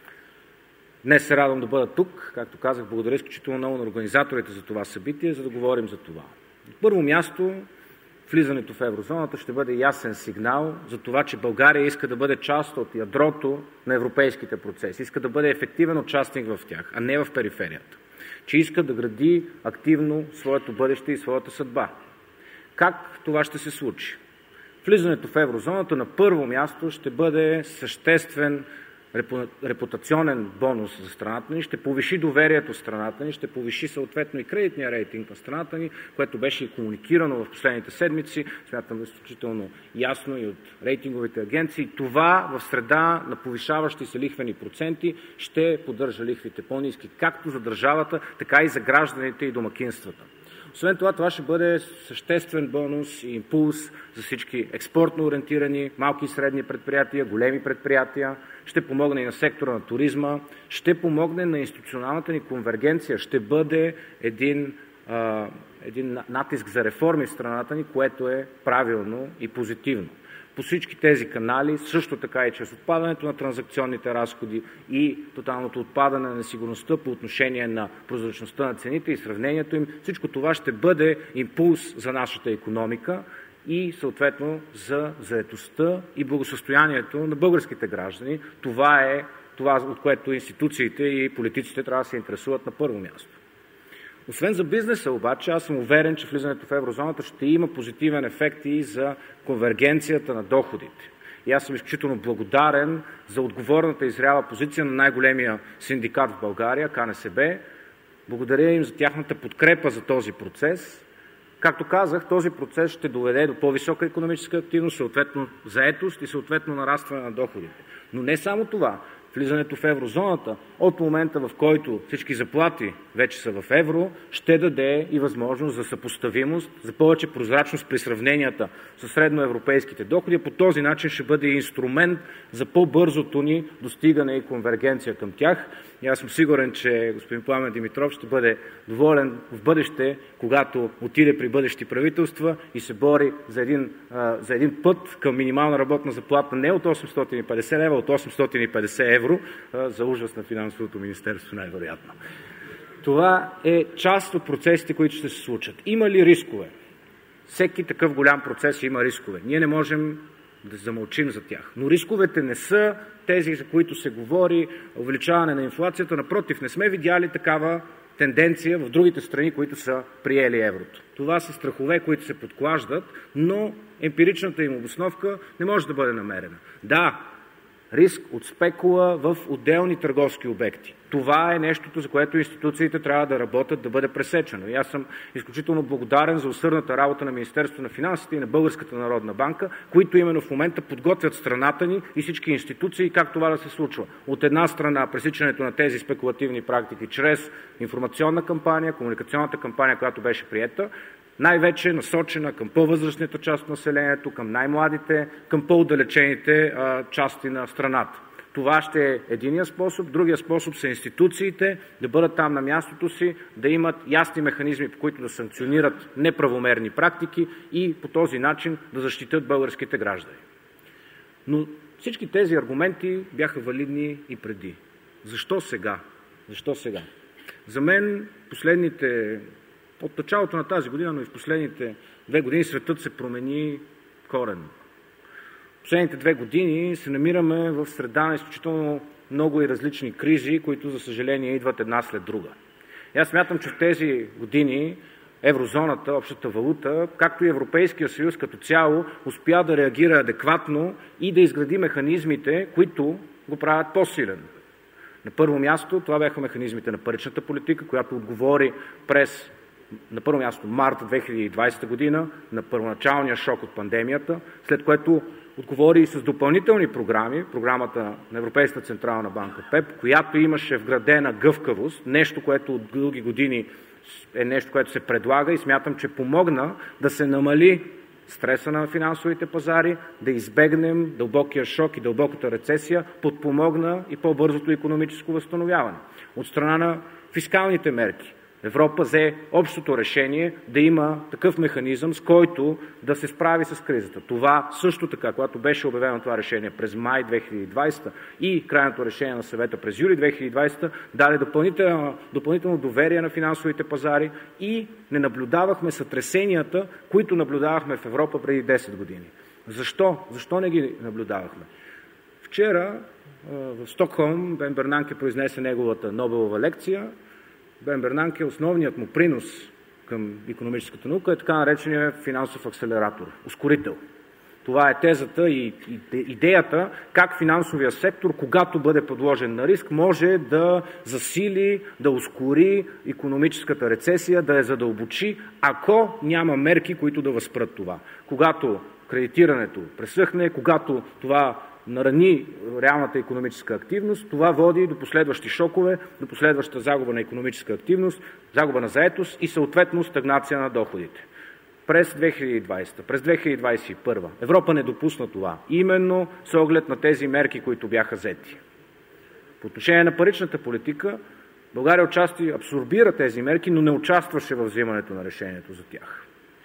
Днес се радвам да бъда тук, както казах, благодаря изключително много на организаторите за това събитие, за да говорим за това. На първо място, влизането в еврозоната ще бъде ясен сигнал за това, че България иска да бъде част от ядрото на европейските процеси, иска да бъде ефективен участник в тях, а не в периферията. Че иска да гради активно своето бъдеще и своята съдба. Как това ще се случи? Влизането в еврозоната на първо място ще бъде съществен репутационен бонус за страната ни, ще повиши доверието в страната ни, ще повиши съответно и кредитния рейтинг на страната ни, което беше и комуникирано в последните седмици, смятам изключително ясно и от рейтинговите агенции. Това в среда на повишаващи се лихвени проценти ще поддържа лихвите по-ниски, както за държавата, така и за гражданите и домакинствата. Освен това, това ще бъде съществен бонус и импулс за всички експортно ориентирани, малки и средни предприятия, големи предприятия, ще помогне и на сектора на туризма, ще помогне на институционалната ни конвергенция, ще бъде един, а, един натиск за реформи в страната ни, което е правилно и позитивно. По всички тези канали, също така и чрез отпадането на транзакционните разходи и тоталното отпадане на несигурността по отношение на прозрачността на цените и сравнението им, всичко това ще бъде импулс за нашата икономика и съответно за заетостта и благосъстоянието на българските граждани. Това е това, от което институциите и политиците трябва да се интересуват на първо място. Освен за бизнеса обаче, аз съм уверен, че влизането в еврозоната ще има позитивен ефект и за конвергенцията на доходите. И аз съм изключително благодарен за отговорната и зряла позиция на най-големия синдикат в България, КНСБ. Благодаря им за тяхната подкрепа за този процес. Както казах, този процес ще доведе до по-висока икономическа активност, съответно заетост и съответно нарастване на доходите. Но не само това. Влизането в еврозоната, от момента в който всички заплати вече са в евро, ще даде и възможност за съпоставимост, за повече прозрачност при сравненията с средноевропейските доходи. По този начин ще бъде инструмент за по-бързото ни достигане и конвергенция към тях. И аз съм сигурен, че господин Пламен Димитров ще бъде доволен в бъдеще, когато отиде при бъдещи правителства и се бори за един, за един път към минимална работна заплата не от осемстотин и петдесет лева, от осемстотин и петдесет евро, за ужас на финансовото министерство най-вероятно. Това е част от процесите, които ще се случат. Има ли рискове? Всеки такъв голям процес има рискове. Ние не можем да замълчим за тях. Но рисковете не са тези, за които се говори, увеличаване на инфлацията. Напротив, не сме видяли такава тенденция в другите страни, които са приели еврото. Това са страхове, които се подклаждат, но емпиричната им обосновка не може да бъде намерена. Да, риск от спекула в отделни търговски обекти. Това е нещото, за което институциите трябва да работят, да бъде пресечено. И аз съм изключително благодарен за усърдната работа на Министерството на финансите и на Българската народна банка, които именно в момента подготвят страната ни и всички институции как това да се случва. От една страна пресичането на тези спекулативни практики чрез информационна кампания, комуникационната кампания, която беше приета, най-вече насочена към по-възрастната част от населението, към най-младите, към по-отдалечените а, части на страната. Това ще е единия способ. Другия способ са институциите да бъдат там на мястото си, да имат ясни механизми, по които да санкционират неправомерни практики и по този начин да защитят българските граждани. Но всички тези аргументи бяха валидни и преди. Защо сега? Защо сега? За мен последните, от началото на тази година, но и в последните две години светът се промени коренно. Последните две години се намираме в среда на изключително много и различни кризи, които, за съжаление, идват една след друга. И аз смятам, че в тези години еврозоната, общата валута, както и Европейския съюз като цяло, успя да реагира адекватно и да изгради механизмите, които го правят по-силен. На първо място това бяха механизмите на паричната политика, която отговори през, на първо място, март две хиляди и двадесета година, на първоначалния шок от пандемията, след което отговори и с допълнителни програми, програмата на Европейската централна банка ПЕП, която имаше вградена гъвкавост, нещо, което от дълги години е нещо, което се предлага и смятам, че помогна да се намали стреса на финансовите пазари, да избегнем дълбокия шок и дълбоката рецесия, подпомогна и по-бързото икономическо възстановяване. От страна на фискалните мерки Европа взе общото решение да има такъв механизъм, с който да се справи с кризата. Това също така, когато беше обявено това решение през май две хиляди и двадесета и крайното решение на съвета през юли две хиляди и двадесета, даде допълнително, допълнително доверие на финансовите пазари и не наблюдавахме сътресенията, които наблюдавахме в Европа преди десет години. Защо? Защо не ги наблюдавахме? Вчера в Стокхолм Бен Бернанке произнесе неговата Нобелова лекция. Бен Бернанке, основният му принос към икономическата наука е така наречения финансов акселератор, ускорител. Това е тезата и идеята как финансовия сектор, когато бъде подложен на риск, може да засили, да ускори икономическата рецесия, да я задълбочи, ако няма мерки, които да възспрат това. Когато кредитирането пресъхне, когато това нарани реалната икономическа активност, това води до последващи шокове, до последваща загуба на икономическа активност, загуба на заетост и съответно стагнация на доходите. През две хиляди и двадесета, през две хиляди двадесет и първа Европа не допусна това, именно с оглед на тези мерки, които бяха взети. По отношение на паричната политика, България отчасти абсорбира тези мерки, но не участваше в взимането на решението за тях.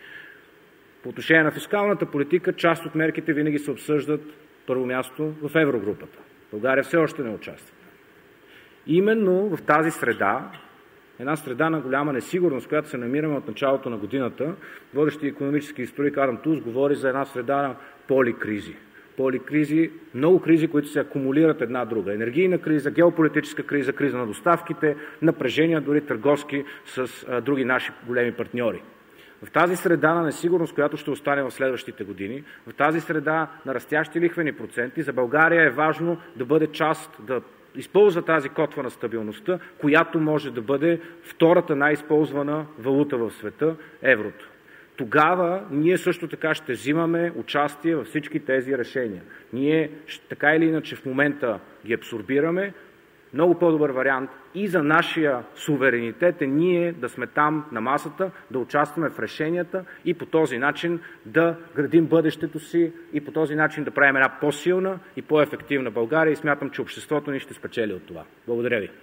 По отношение на фискалната политика, част от мерките винаги се обсъждат първо място в еврогрупата. България все още не участва. Именно в тази среда, една среда на голяма несигурност, която се намираме от началото на годината, водещия икономически историк Адам Тулс говори за една среда на поликризи. Поликризи, много кризи, които се акумулират една друга. Енергийна криза, геополитическа криза, криза на доставките, напрежения дори търговски с а, други наши големи партньори. В тази среда на несигурност, която ще остане в следващите години, в тази среда на растящи лихвени проценти, за България е важно да бъде част, да използва тази котва на стабилността, която може да бъде втората най-използвана валута в света – еврото. Тогава ние също така ще взимаме участие във всички тези решения. Ние така или иначе в момента ги абсорбираме. Много по-добър вариант и за нашия суверенитет е ние да сме там на масата, да участваме в решенията и по този начин да градим бъдещето си и по този начин да правим една по-силна и по-ефективна България и смятам, че обществото ни ще спечели от това. Благодаря ви.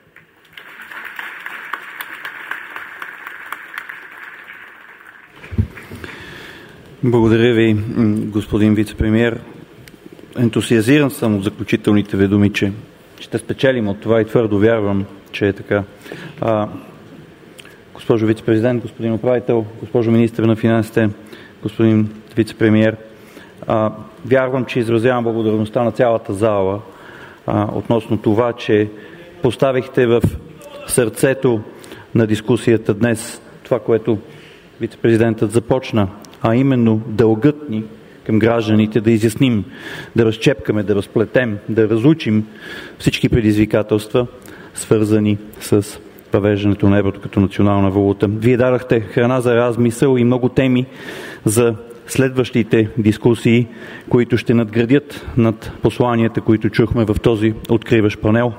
Благодаря ви, господин вицепремиер. Ентусиазиран съм от заключителните ви думи, че ще спечелим от това и твърдо вярвам, че е така. А, госпожо вицепрезидент, господин управител, госпожо министър на финансите, господин вицепремиер. А, вярвам, че изразявам благодарността на цялата зала а, относно това, че поставихте в сърцето на дискусията днес това, което вицепрезидентът започна, а именно дългът ни към гражданите да изясним, да разчепкаме, да разплетем, да разучим всички предизвикателства, свързани с въвеждането на еврото като национална валута. Вие дадахте храна за размисъл и много теми за следващите дискусии, които ще надградят над посланията, които чухме в този откриващ панел.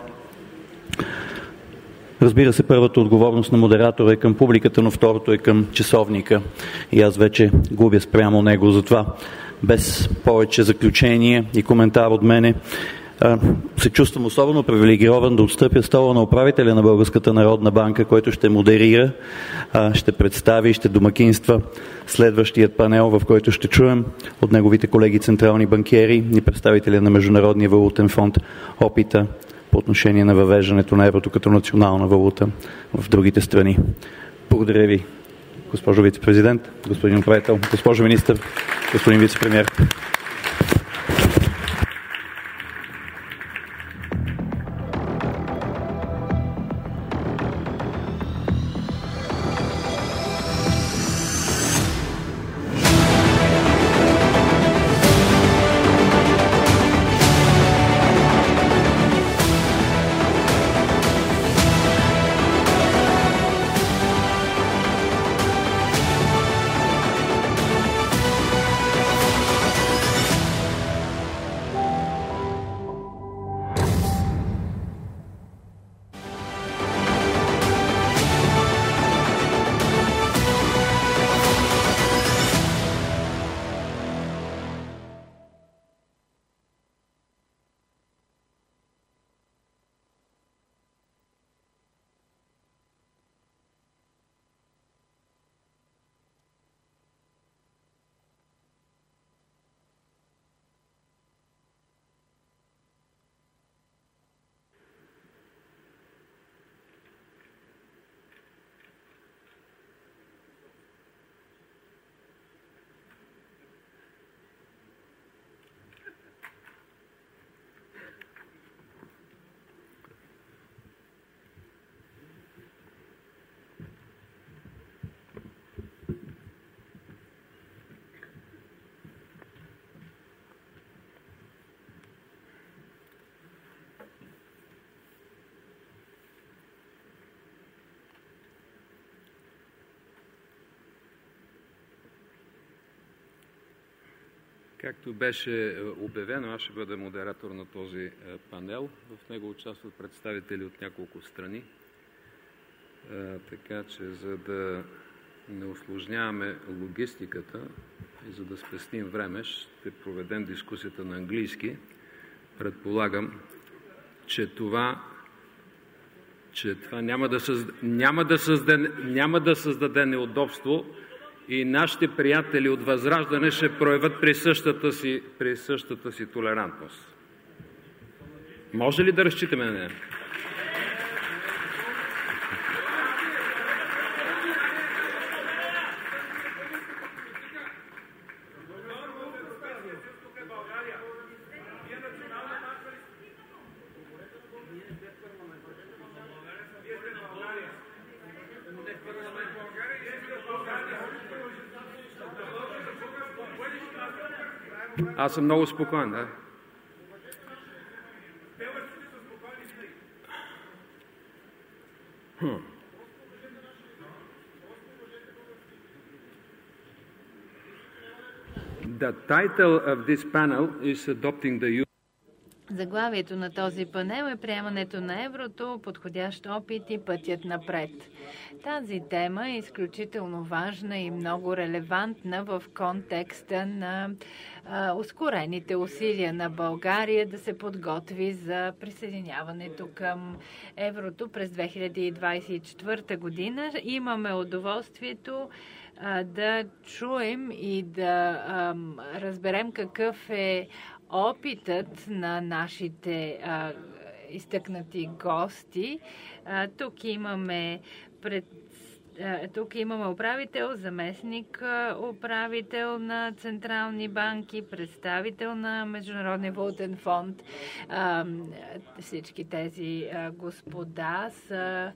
Разбира се, първата отговорност на модератора е към публиката, но второто е към часовника. И аз вече губя спрямо него. Затова, без повече заключение и коментар от мене, се чувствам особено привилегирован да отстъпя стола на управителя на Българската народна банка, който ще модерира, ще представи и ще домакинства следващият панел, в който ще чуем от неговите колеги централни банкери и представители на Международния валутен фонд опита по отношение на въвеждането на еврото като национална валута в другите страни. Благодаря ви, госпожо вицепрезидент, господин управител, госпожо министър, господин вицепремиер. Както беше обявено, аз ще бъда модератор на този панел. В него участват представители от няколко страни. Така че, за да не усложняваме логистиката и за да спестим време, ще проведем дискусията на английски. Предполагам, че това, че това няма да създаде, няма да създаде, няма да създаде неудобство и нашите приятели от Възраждане ще проявят присъщата си, присъщата си толерантност. Може ли да разчитаме на нея? Аз съм много спокоен, да. Hmm. The title of this panel is adopting the Заглавието на този панел е приемането на еврото, подходящ опит и пътят напред. Тази тема е изключително важна и много релевантна в контекста на а, ускорените усилия на България да се подготви за присъединяването към еврото през две хиляди двадесет и четвърта година. Имаме удоволствието а, да чуем и да а, разберем какъв е опитът на нашите а, изтъкнати гости. А, тук имаме Тук имаме управител, заместник управител на централни банки, представител на Международния валутен фонд. Всички тези господа са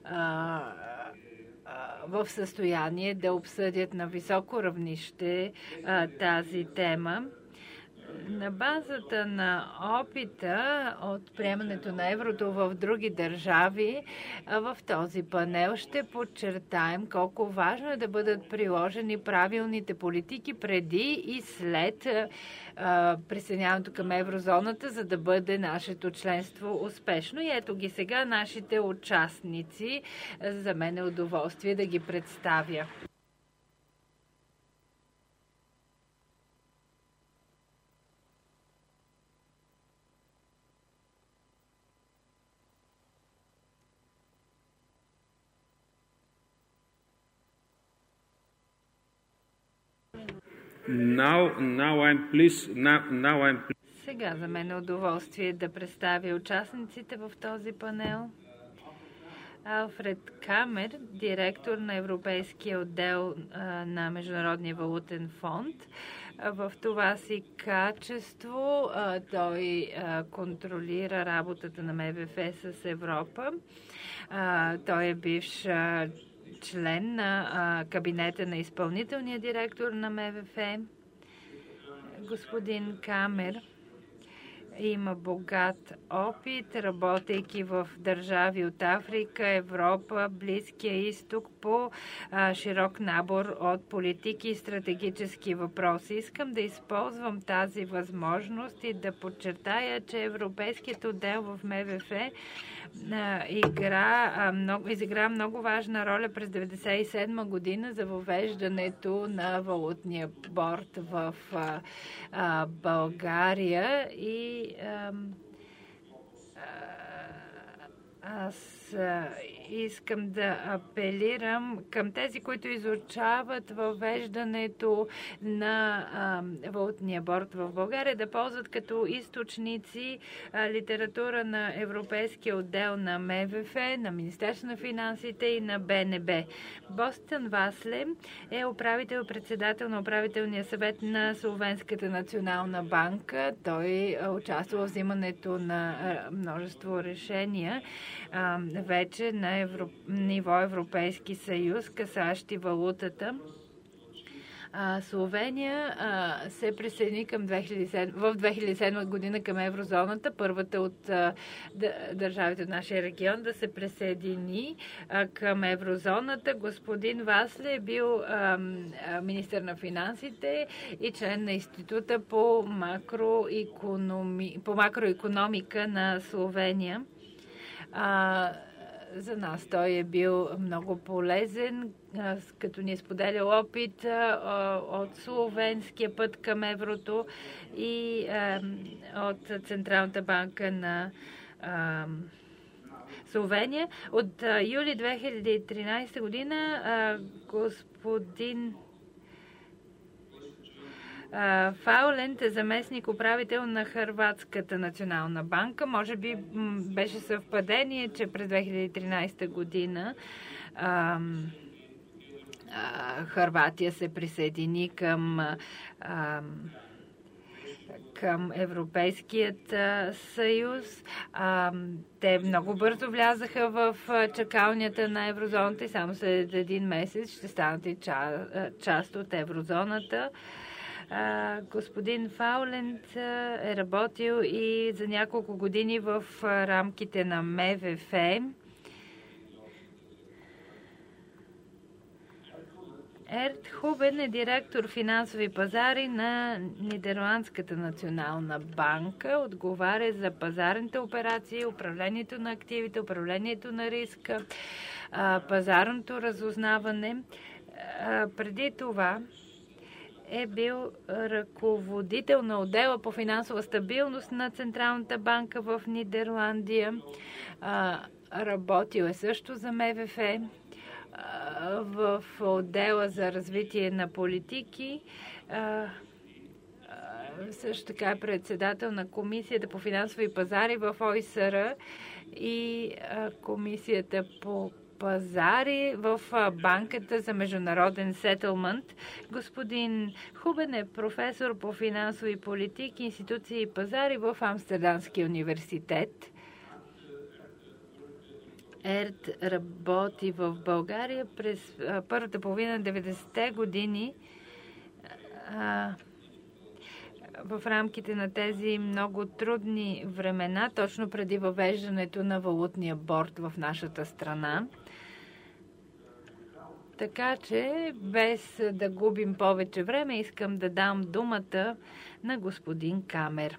в състояние да обсъдят на високо равнище тази тема. На базата на опита от приемането на еврото в други държави, в този панел ще подчертаем колко важно е да бъдат приложени правилните политики преди и след присъединяването към еврозоната, за да бъде нашето членство успешно. И ето ги сега нашите участници. За мен е удоволствие да ги представя. Now, now I'm pleased, now, now I'm pleased. Сега за мен е удоволствие да представя участниците в този панел. Алфред Камер, директор на Европейския отдел а, на Международния валутен фонд. А, в това си качество а, той а, контролира работата на М В Ф с Европа. А, той е бивш а, член на а, кабинета на изпълнителния директор на М В Ф. Господин Камер има богат опит, работейки в държави от Африка, Европа, Близкия изток по а, широк набор от политики и стратегически въпроси. Искам да използвам тази възможност и да подчертая, че Европейският отдел в М В Ф а, игра, а, много, изигра много важна роля през деветдесет и седма година за въвеждането на валутния борд в а, а, България и аз искам да апелирам към тези, които изучават въвеждането на а, валутния борд в България, да ползват като източници а, литература на Европейския отдел на М В Ф, на Министерство на финансите и на Б Н Б. Бостън Васле е управител, председател на управителния съвет на Словенската национална банка. Той участва в взимането на множество решения а, вече на Евро... ниво Европейски съюз, касащи валутата. А, Словения а, се присъедини към две хиляди и седма, в две хиляди и седма година към еврозоната, първата от а, държавите от нашия регион да се присъедини а, към еврозоната. Господин Васле е бил а, а, министър на финансите и член на Института по, макроекономи... по макроекономика на Словения. А, За нас той е бил много полезен, като ни е споделял опит от словенския път към еврото и от Централната банка на Словения. От юли две хиляди и тринадесета година господин Фауленд е заместник управител на Хърватската национална банка. Може би беше съвпадение, че през две хиляди и тринадесета година а, а, Хърватия се присъедини към, а, към Европейският съюз. А, те много бързо влязаха в чакалнята на еврозоната и само след един месец ще станат и ча, част от еврозоната. Господин Фауленд е работил и за няколко години в рамките на М В Ф. Ерт Хубен е директор финансови пазари на Нидерландската национална банка. Отговаря за пазарните операции, управлението на активите, управлението на риска, пазарното разузнаване. Преди това е бил ръководител на отдела по финансова стабилност на Централната банка в Нидерландия. Работил е също за М В Ф в отдела за развитие на политики. Също така е председател на Комисията по финансови пазари в О И С Р и Комисията по пазари в Банката за международен сетълмент. Господин Хубен е професор по финансови политики, институции и пазари в Амстердамския университет. Ерт работи в България през първата половина на деветдесетте години в рамките на тези много трудни времена, точно преди въвеждането на валутния борд в нашата страна. Така че, без да губим повече време, искам да дам думата на господин Камер.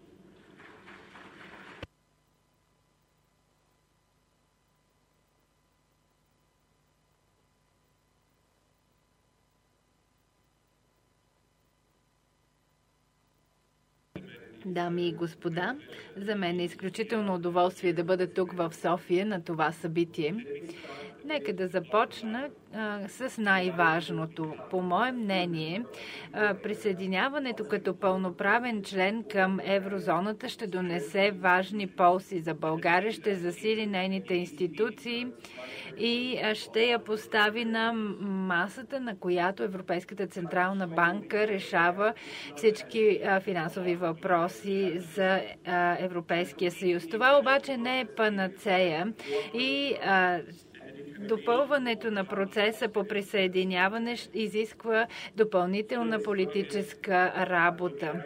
Дами и господа, за мен е изключително удоволствие да бъда тук в София на това събитие. Нека да започна а, с най-важното. По мое мнение, а, присъединяването като пълноправен член към еврозоната ще донесе важни ползи за България, ще засили нейните институции и а, ще я постави на масата, на която Европейската централна банка решава всички а, финансови въпроси за а, Европейския съюз. Това обаче не е панацея и а, допълването на процеса по присъединяване изисква допълнителна политическа работа.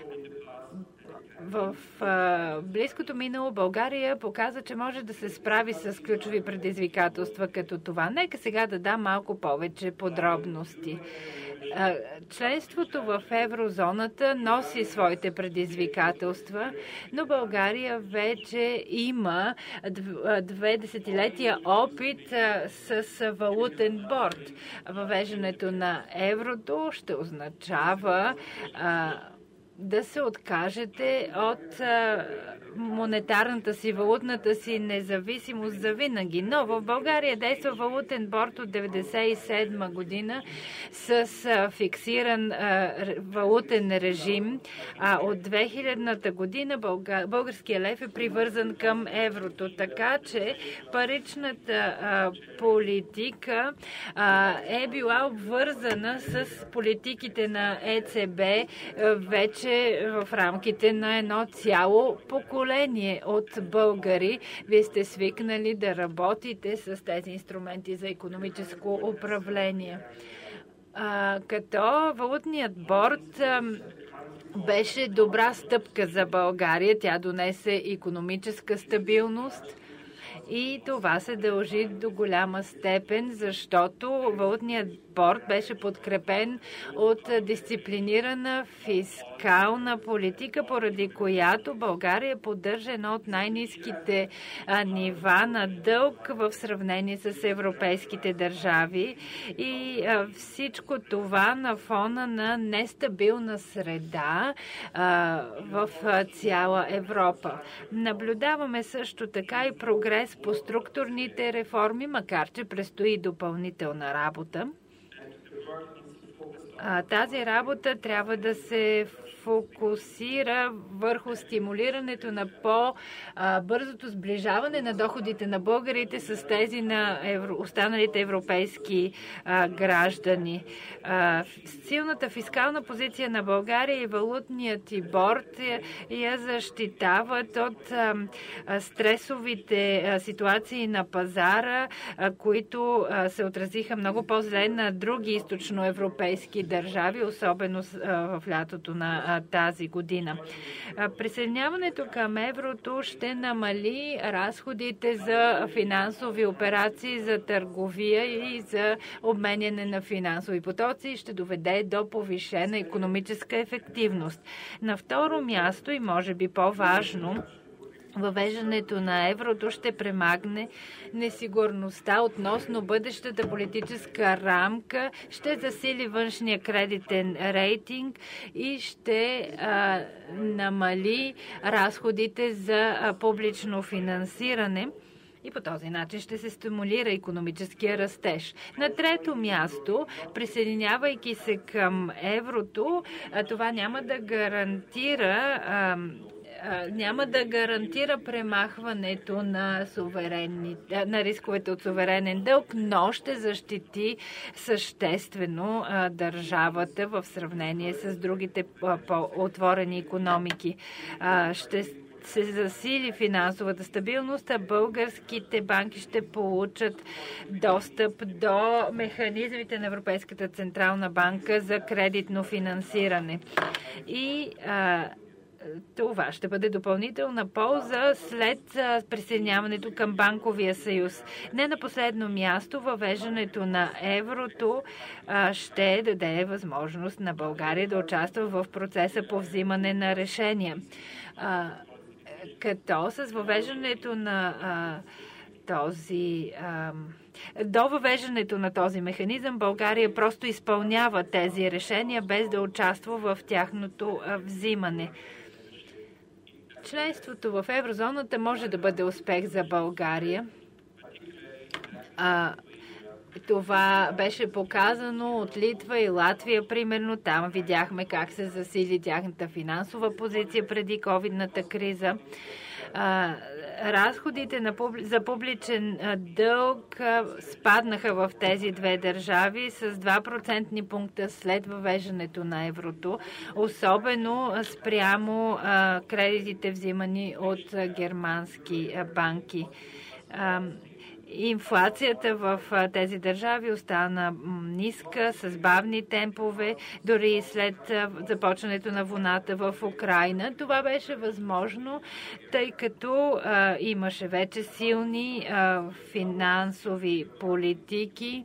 В а, близкото минало България показа, че може да се справи с ключови предизвикателства като това. Нека сега да дам малко повече подробности. А, членството в еврозоната носи своите предизвикателства, но България вече има две десетилетия опит а, с валутен борд. Въвеждането на еврото ще означава а, да се откажете от а, монетарната си, валутната си независимост за винаги. Но в България действа валутен борд от деветдесет и седма година с а, фиксиран а, валутен режим, а от две хилядната година българ, българския лев е привързан към еврото. Така че паричната а, политика а, е била обвързана с политиките на ЕЦБ а, вече в рамките на едно цяло поколение от българи. Вие сте свикнали да работите с тези инструменти за икономическо управление. А, като валутният борд а, беше добра стъпка за България. Тя донесе икономическа стабилност. И това се дължи до голяма степен, защото валутният борд беше подкрепен от дисциплинирана фискална политика, поради която България поддържа едно от най-ниските нива на дълг в сравнение с европейските държави. И а, всичко това на фона на нестабилна среда а, в цяла Европа. Наблюдаваме също така и прогрес по структурните реформи, макар че предстои допълнителна работа. А, тази работа трябва да се фокусира върху стимулирането на по-бързото сближаване на доходите на българите с тези на евро, останалите европейски а, граждани. А, силната фискална позиция на България и валутният и борд я защитават от а, стресовите а, ситуации на пазара, а, които а, се отразиха много по-зле на други източноевропейски държави, особено а, в лятото на а, тази година. Присъединяването към еврото ще намали разходите за финансови операции, за търговия и за обменяне на финансови потоци и ще доведе до повишена икономическа ефективност. На второ място и може би по-важно, въвеждането на еврото ще премагне несигурността относно бъдещата политическа рамка, ще засили външния кредитен рейтинг и ще а, намали разходите за а, публично финансиране. И по този начин ще се стимулира икономическия растеж. На трето място, присъединявайки се към еврото, това няма да гарантира няма да гарантира премахването на, на рисковете от суверенен дълг, но ще защити съществено а, държавата в сравнение с другите по-отворени икономики. А, ще се засили финансовата стабилност, а българските банки ще получат достъп до механизмите на Европейската централна банка за кредитно финансиране. И а, това ще бъде допълнителна полза след присъединяването към банковия съюз. Не на последно място, въвеждането на еврото ще даде възможност на България да участва в процеса по взимане на решения. Като с въвеждането на този... До въвеждането на този механизъм България просто изпълнява тези решения, без да участва в тяхното взимане. Членството в еврозоната може да бъде успех за България. А, това беше показано от Литва и Латвия, примерно. Там видяхме как се засили тяхната финансова позиция преди ковидната криза. А, разходите на публи... за публичен дълг а, спаднаха в тези две държави с два процентни пункта след въвеждането на еврото, особено спрямо а, кредитите взимани от а, германски а, банки. А, Инфлацията в тези държави остана ниска, с бавни темпове, дори и след започването на войната в Украйна. Това беше възможно, тъй като а, имаше вече силни а, финансови политики.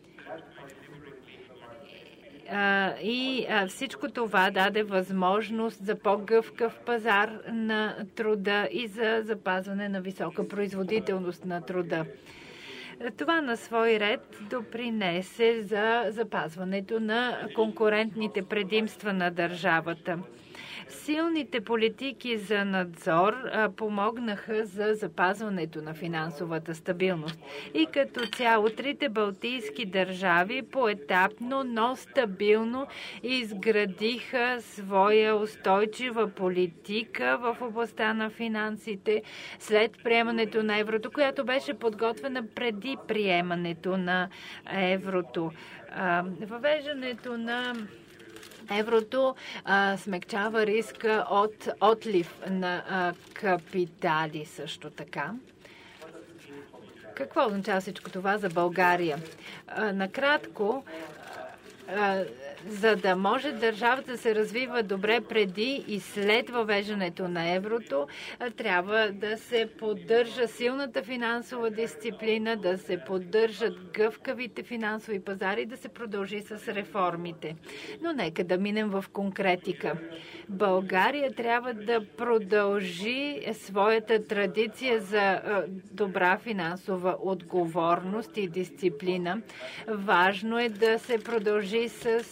И всичко това даде възможност за по-гъвкав пазар на труда и за запазване на висока производителност на труда. Това на свой ред допринесе за запазването на конкурентните предимства на държавата. Силните политики за надзор а, помогнаха за запазването на финансовата стабилност. И като цяло трите балтийски държави поетапно, но стабилно изградиха своя устойчива политика в областта на финансите след приемането на еврото, която беше подготвена преди приемането на еврото. А, въвеждането на еврото а, смекчава риска от отлив на а, капитали също така. Какво означава всичко това за България? А, накратко, а, за да може държавата да се развива добре преди и след въвеждането на еврото, трябва да се поддържа силната финансова дисциплина, да се поддържат гъвкавите финансови пазари и да се продължи с реформите. Но нека да минем в конкретика. България трябва да продължи своята традиция за добра финансова отговорност и дисциплина. Важно е да се продължи с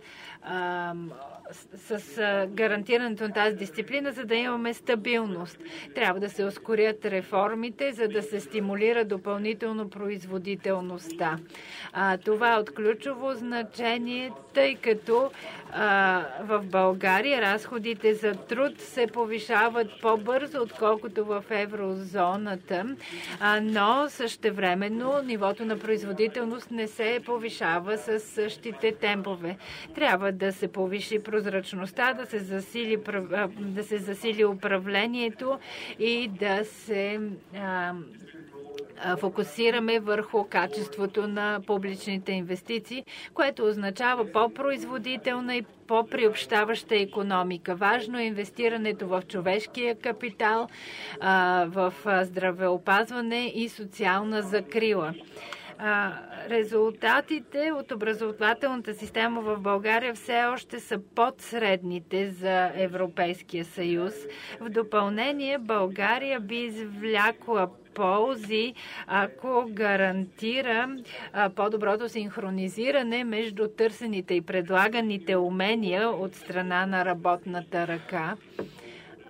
с, с гарантирането на тази дисциплина, за да имаме стабилност. Трябва да се ускорят реформите, за да се стимулира допълнително производителността. А, това е от ключово значение, тъй като а, в България разходите за труд се повишават по-бързо, отколкото в еврозоната, а, но същевременно нивото на производителност не се повишава с същите темпове. Трябва да се повиши прозрачността, да се засили, да се засили управлението и да се а, фокусираме върху качеството на публичните инвестиции, което означава по-производителна и по-приобщаваща икономика. Важно е инвестирането в човешкия капитал, в здравеопазване и социална закрила. Резултатите от образователната система в България все още са под средните за Европейския съюз. В допълнение, България би извлякла ползи, ако гарантира по-доброто синхронизиране между търсените и предлаганите умения от страна на работната ръка.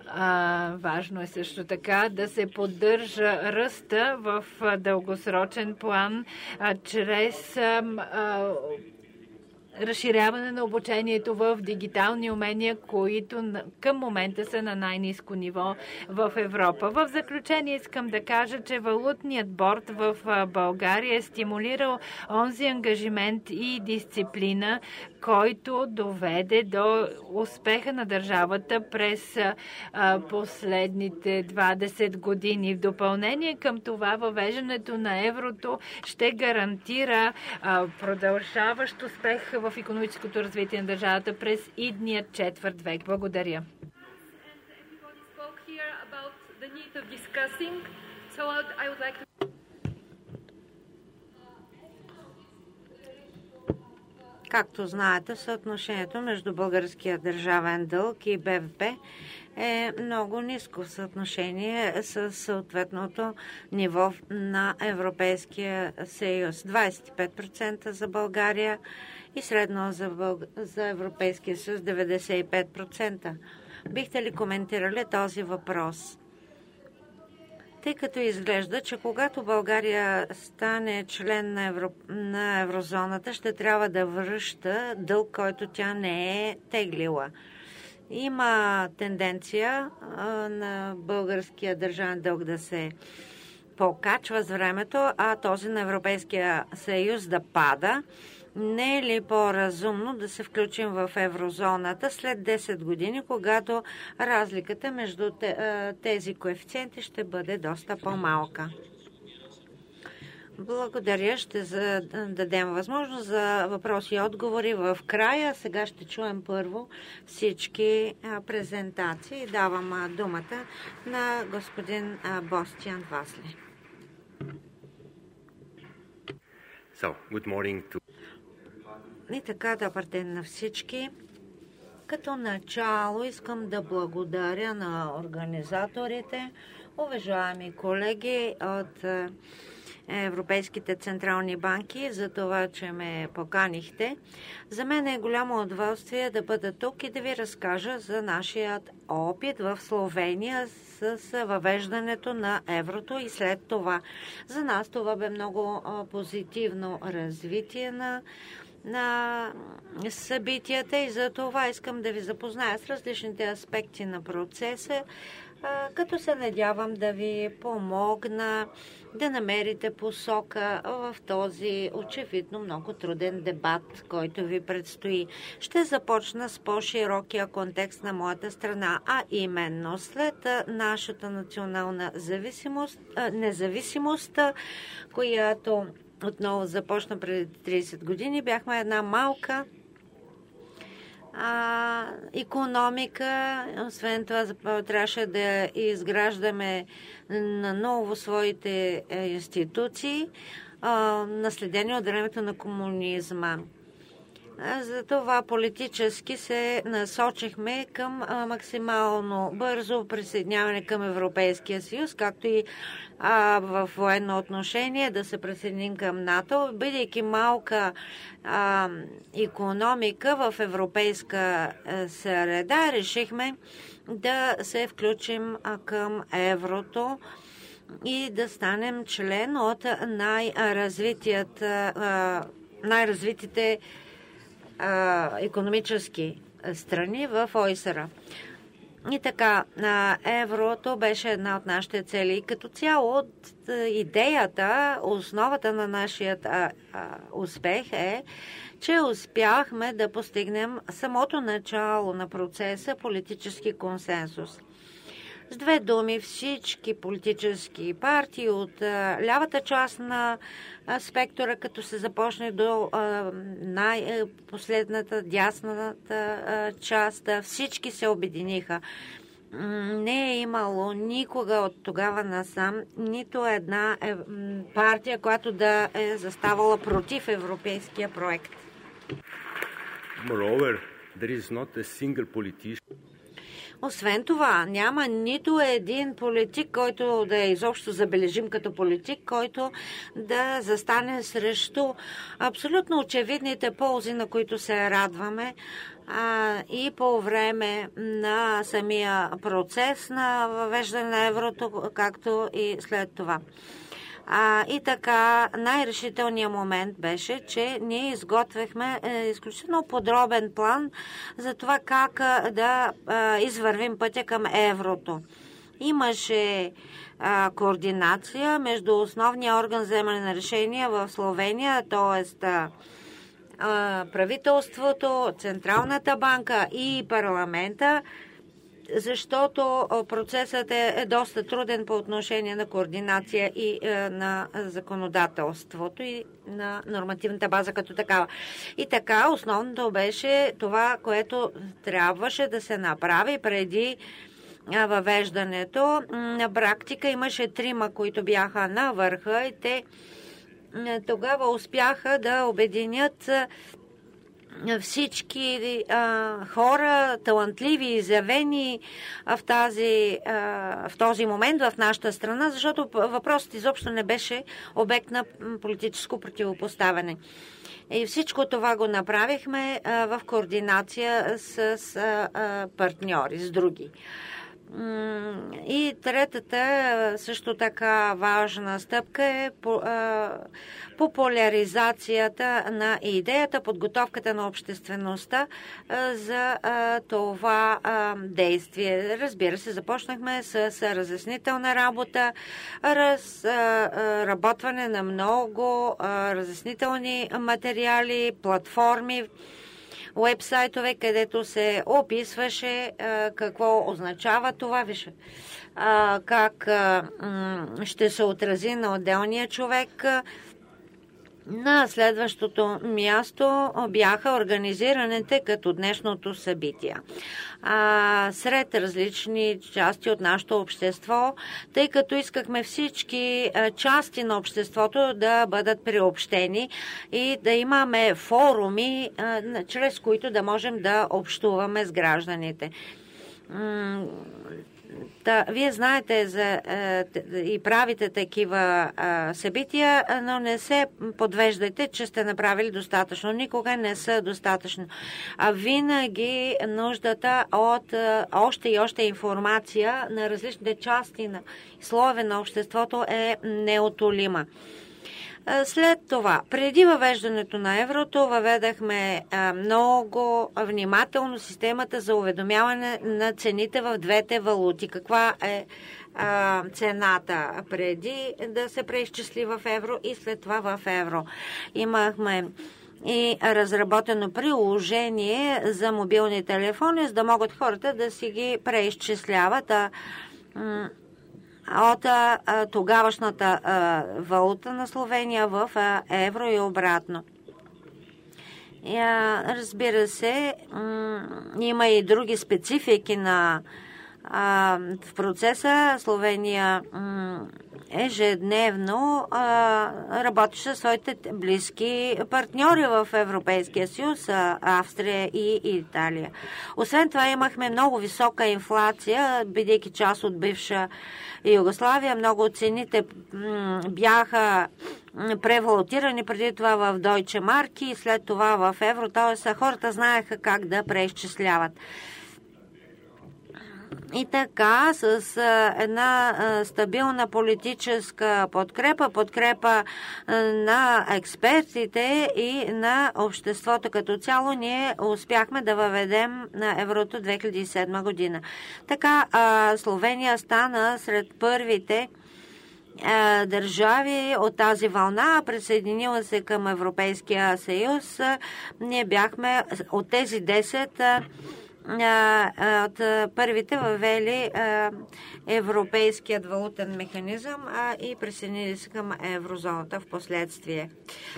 А, важно е също така да се поддържа ръста в а, дългосрочен план а, чрез а, а, разширяване на обучението в дигитални умения, които към момента са на най-низко ниво в Европа. В заключение искам да кажа, че валутният борд в България е стимулирал онзи ангажимент и дисциплина, който доведе до успеха на държавата през последните двадесет години. В допълнение към това, въвеждането на еврото ще гарантира продължаващ успех в икономическото развитие на държавата през идният четвърт век. Благодаря. Както знаете, съотношението между българския държавен дълг и Б В П е много ниско в съотношение с съответното ниво на Европейския съюз. двадесет и пет процента за България и средно за, Бълг... за Европейския съюз деветдесет и пет процента. Бихте ли коментирали този въпрос? Тъй като изглежда, че когато България стане член на, Евро... на еврозоната, ще трябва да връща дълг, който тя не е теглила. Има тенденция а, на българския държавен дълг да се покачва с времето, а този на Европейския съюз да пада. Не е ли по-разумно да се включим в еврозоната след десет години, когато разликата между тези коефициенти ще бъде доста по-малка? Благодаря. Ще дадем възможност за въпроси и отговори в края. Сега ще чуем първо всички презентации. Давам думата на господин Бостиан Васли. So, good morning to... И така, добър ден на всички. Като начало искам да благодаря на организаторите, уважаеми колеги от Европейските централни банки, за това, че ме поканихте. За мен е голямо удоволствие да бъда тук и да ви разкажа за нашият опит в Словения с въвеждането на еврото и след това. За нас това бе много позитивно развитие на на събитията и за това искам да ви запозная с различните аспекти на процеса, като се надявам да ви помогна да намерите посока в този очевидно много труден дебат, който ви предстои. Ще започна с по-широкия контекст на моята страна, а именно след нашата национална зависимост, независимост, която отново започна преди тридесет години. Бяхме една малка а, икономика. Освен това, трябваше да изграждаме наново своите институции, а, наследени от времето на комунизма. Затова политически се насочихме към максимално бързо присъединяване към Европейския съюз, както и а, в военно отношение да се присъединим към НАТО. Бидейки малка а, икономика в европейска среда, решихме да се включим а, към еврото и да станем член от най-развитите най-развитите икономически страни в О И С Р. И така, еврото беше една от нашите цели. И като цяло от идеята, основата на нашия успех е, че успяхме да постигнем самото начало на процеса политически консенсус. С две думи, всички политически партии от а, лявата част на а, спектъра, като се започне до а, най-последната дясната а, част, а, всички се обединиха. Не е имало никога от тогава насам нито една е, партия, която да е заставала против европейския проект. Moreover, there is not a single politician. Освен това, няма нито един политик, който да е изобщо забележим като политик, който да застане срещу абсолютно очевидните ползи, на които се радваме и по време на самия процес на въвеждане на еврото, както и след това. А, и така, най-решителният момент беше, че ние изготвихме е, изключително подробен план за това как е, да е, извървим пътя към еврото. Имаше е, координация между основния орган за вземане на решения в Словения, т.е. правителството, Централната банка и парламента, защото процесът е доста труден по отношение на координация и на законодателството и на нормативната база като такава. И така, основното беше това, което трябваше да се направи преди въвеждането. На практика имаше трима, които бяха на върха и те тогава успяха да обединят всички а, хора, талантливи и изявени в, тази, а, в този момент в нашата страна, защото въпросът изобщо не беше обект на политическо противопоставяне. И всичко това го направихме а, в координация с, с а, партньори, с други. И третата също така важна стъпка е популяризацията на идеята, подготовката на обществеността за това действие. Разбира се, започнахме с разяснителна работа, разработване на много разяснителни материали, платформи, уебсайтове, където се описваше а, какво означава това, виж, а, как а, ще се отрази на отделния човек. На следващото място бяха организираните като днешното събитие. А, сред различни части от нашето общество, тъй като искахме всички а, части на обществото да бъдат приобщени и да имаме форуми, а, чрез които да можем да общуваме с гражданите. Да, вие знаете за, е, и правите такива е, събития, но не се подвеждайте, че сте направили достатъчно. Никога не са достатъчно. А винаги нуждата от е, още и още информация на различните части на слоеве на обществото е неотолима. След това, преди въвеждането на еврото, въведахме много внимателно системата за уведомяване на цените в двете валути. Каква е цената преди да се преизчисли в евро и след това в евро. Имахме и разработено приложение за мобилни телефони, за да могат хората да си ги преизчисляват от а, тогавашната а, валута на Словения в а, евро и обратно. И, а, разбира се, има и други специфики на, а, в процеса. Словения м- ежедневно а, работеше със своите близки партньори в Европейския съюз, а, Австрия и Италия. Освен това имахме много висока инфлация, бидейки част от бивша Югославия. Много от цените м- бяха превалутирани преди това в дойче марки и след това в евро, т.е. хората знаеха как да преизчисляват. И така, с а, една а, стабилна политическа подкрепа, подкрепа а, на експертите и на обществото като цяло, ние успяхме да въведем на еврото две хиляди и седма година. Така, а, Словения стана сред първите а, държави от тази вълна, присъединила се към Европейския съюз. А, ние бяхме от тези десет а, от първите въвели Европейският валутен механизъм и присъединили се към еврозоната в последствие.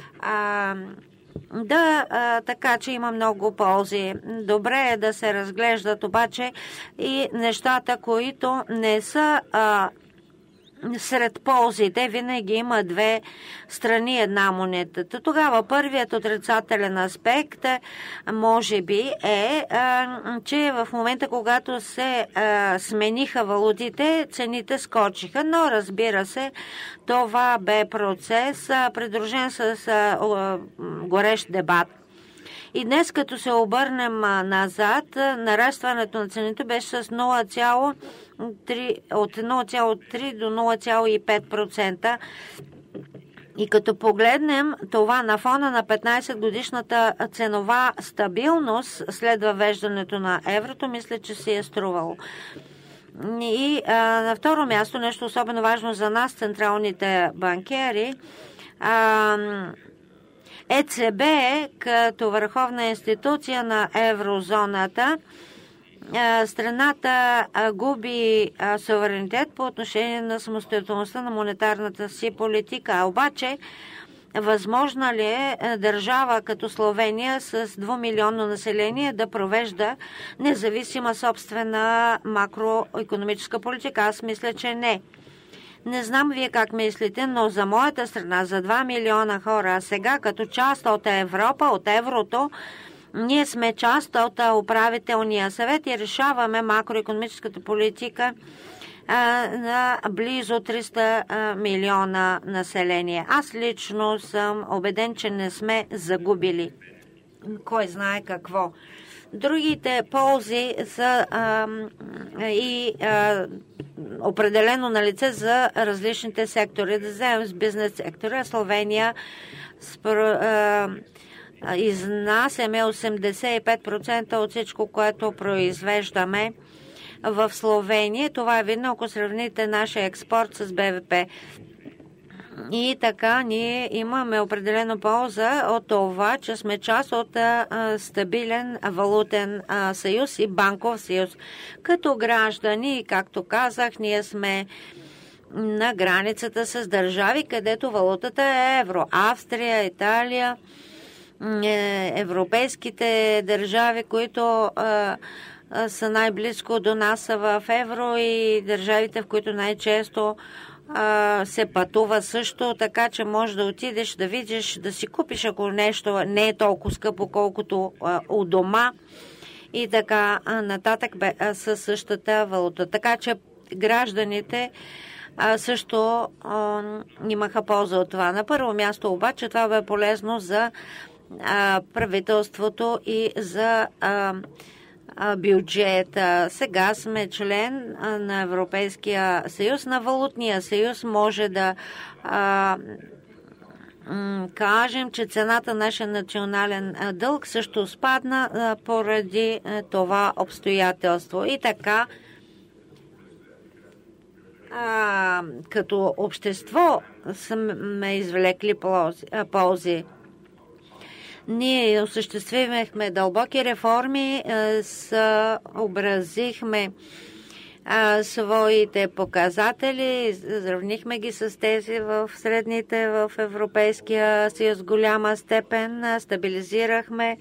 Да, така че има много ползи. Добре е да се разглеждат обаче и нещата, които не са сред ползите. Винаги има две страни една монетата. Тогава първият отрицателен аспект може би е, че в момента, когато се смениха валутите, цените скочиха, но разбира се, това бе процес, придружен с горещ дебат. И днес, като се обърнем назад, нарастването на цените беше с нула цяло три, от нула цяло три до нула цяло и пет процента. И като погледнем това на фона на петнайсет годишната ценова стабилност след въвеждането на еврото, мисля, че си е струвало. И а, на второ място, нещо особено важно за нас, централните банкери, а, Е Це Бе като върховна институция на еврозоната, страната губи суверенитет по отношение на самостоятелността на монетарната си политика. А обаче, възможно ли е държава като Словения с двумилионно население да провежда независима собствена макроекономическа политика? Аз мисля, че не. Не знам вие как мислите, но за моята страна, за два милиона хора, а сега като част от Европа, от еврото, ние сме част от управителния съвет и решаваме макроекономическата политика а, на близо триста милиона население. Аз лично съм убеден, че не сме загубили кой знае какво. Другите ползи са а, и а, определено на лице за различните сектори. Да вземем с бизнес сектора. Словения спро, а, изнасяме осемдесет и пет процента от всичко, което произвеждаме в Словения. Това е видно, ако сравните нашия експорт с Б В П. И така ние имаме определено полза от това, че сме част от а, стабилен валутен а, съюз и банков съюз. Като граждани, както казах, ние сме на границата с държави, където валутата е евро. Австрия, Италия, европейските държави, които а, а, са най-близко до нас са в евро, и държавите, в които най-често а, се пътува също, така че можеш да отидеш да видиш, да си купиш, ако нещо не е толкова скъпо, колкото а, у дома, и така а, нататък бе, а, със същата валута. Така че гражданите а, също а, имаха полза от това. На първо място обаче това бе полезно за правителството и за а, а, бюджета. Сега сме член а, на Европейския съюз, на Валутния съюз. Може да а, м- кажем, че цената на нашия национален а, дълг също спадна а, поради а, това обстоятелство. И така, а, като общество сме извлекли ползи. А, ползи. Ние осъществихме дълбоки реформи, съобразихме своите показатели, сравнихме ги с тези в средните в Европейския съюз голяма степен, стабилизирахме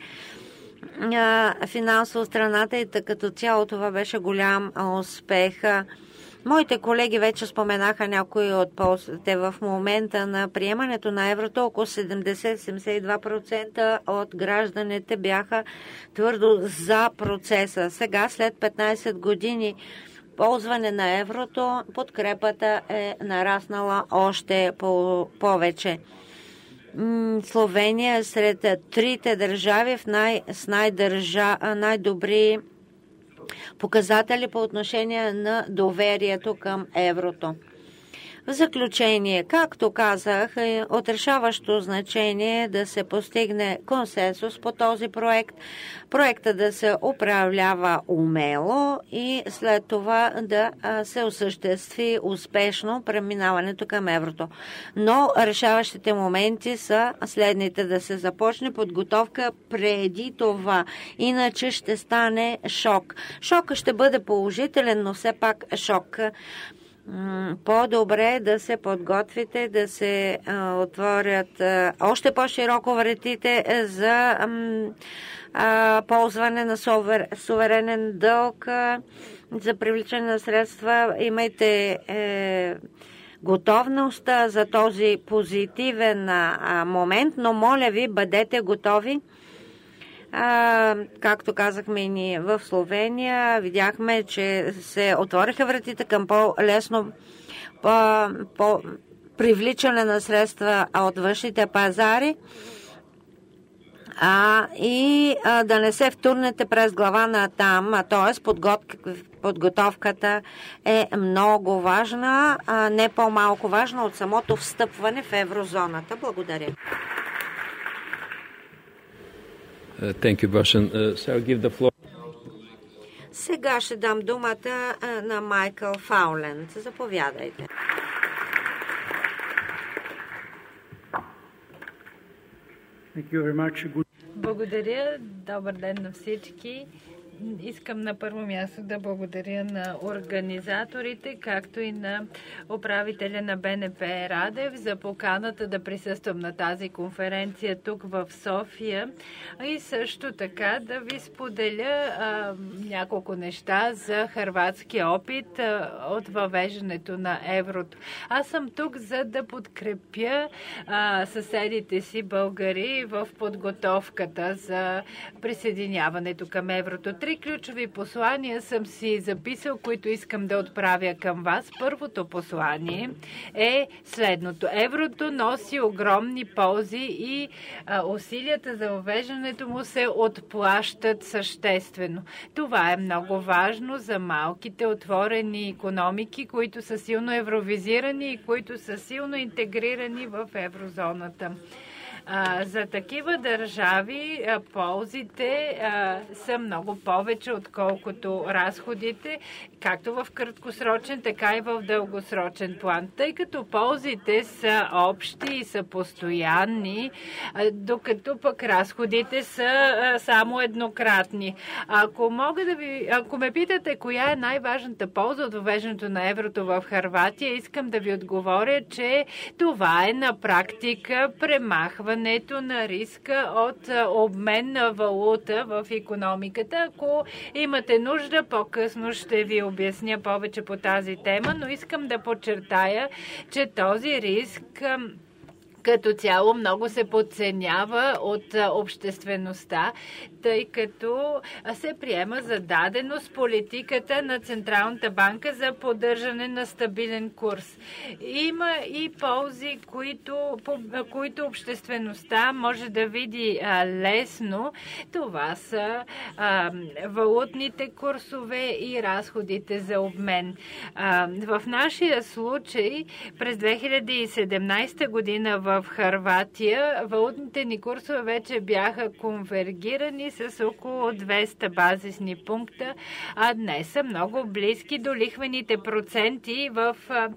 финансово страната и като цяло това беше голям успех. Моите колеги вече споменаха някои от ползите. В момента на приемането на еврото около седемдесет до седемдесет и два процента от гражданите бяха твърдо за процеса. Сега, след петнайсет години ползване на еврото, подкрепата е нараснала още по- повече. Словения е сред трите държави в най- с най-държа, най-добри показатели по отношение на доверието към еврото. В заключение, както казах, е от решаващо значение да се постигне консенсус по този проект, проекта да се управлява умело и след това да се осъществи успешно преминаването към еврото. Но решаващите моменти са следните: да се започне подготовка преди това, иначе ще стане шок. Шокът ще бъде положителен, но все пак шок. По-добре да се подготвите, да се а, отворят а, още по-широко вратите за а, ползване на сувер, суверенен дълг, а, за привличане на средства. Имайте е, готовност за този позитивен а, момент, но моля ви, бъдете готови. А, както казахме и ние в Словения, видяхме, че се отвориха вратите към по-лесно по, по привличане на средства от външните пазари. а, и а, да не се втурнете през глава на там, а т.е. подготовката е много важна, а не по-малко важна от самото встъпване в еврозоната. Благодаря. Uh, thank you, Boshan. Uh, so I'll give the floor. Сега ще дам думата на Майкъл Фауленд. Заповядайте. Благодаря. Добър ден на всички. Искам на първо място да благодаря на организаторите, както и на управителя на Б Н П Радев за поканата да присъствам на тази конференция тук в София и също така да ви споделя а, няколко неща за хърватския опит а, от въвеждането на еврото. Аз съм тук, за да подкрепя а, съседите си българи в подготовката за присъединяването към еврото. Три ключови послания съм си записал, които искам да отправя към вас. Първото послание е следното. Еврото носи огромни ползи и а, усилията за въвеждането му се отплащат съществено. Това е много важно за малките отворени икономики, които са силно евровизирани и които са силно интегрирани в еврозоната. А, за такива държави а, ползите а, са много повече, отколкото разходите, както в краткосрочен, така и в дългосрочен план. Тъй като ползите са общи и са постоянни, а, докато пък разходите са а, само еднократни. Ако мога да ви, ако ме питате коя е най-важната полза от въвеждането на еврото в Хърватия, искам да ви отговоря, че това е на практика премахване на риска от обмен на валута в икономиката. Ако имате нужда, по-късно ще ви обясня повече по тази тема, но искам да подчертая, че този риск като цяло много се подценява от обществеността, тъй като се приема за даденост политиката на Централната банка за поддържане на стабилен курс. Има и ползи, които, които обществеността може да види лесно. Това са а, валутните курсове и разходите за обмен. А, в нашия случай през две хиляди и седемнадесета година в в Хърватия валутните ни курсове вече бяха конвергирани с около двеста базисни пункта, а днес са много близки до лихвените проценти в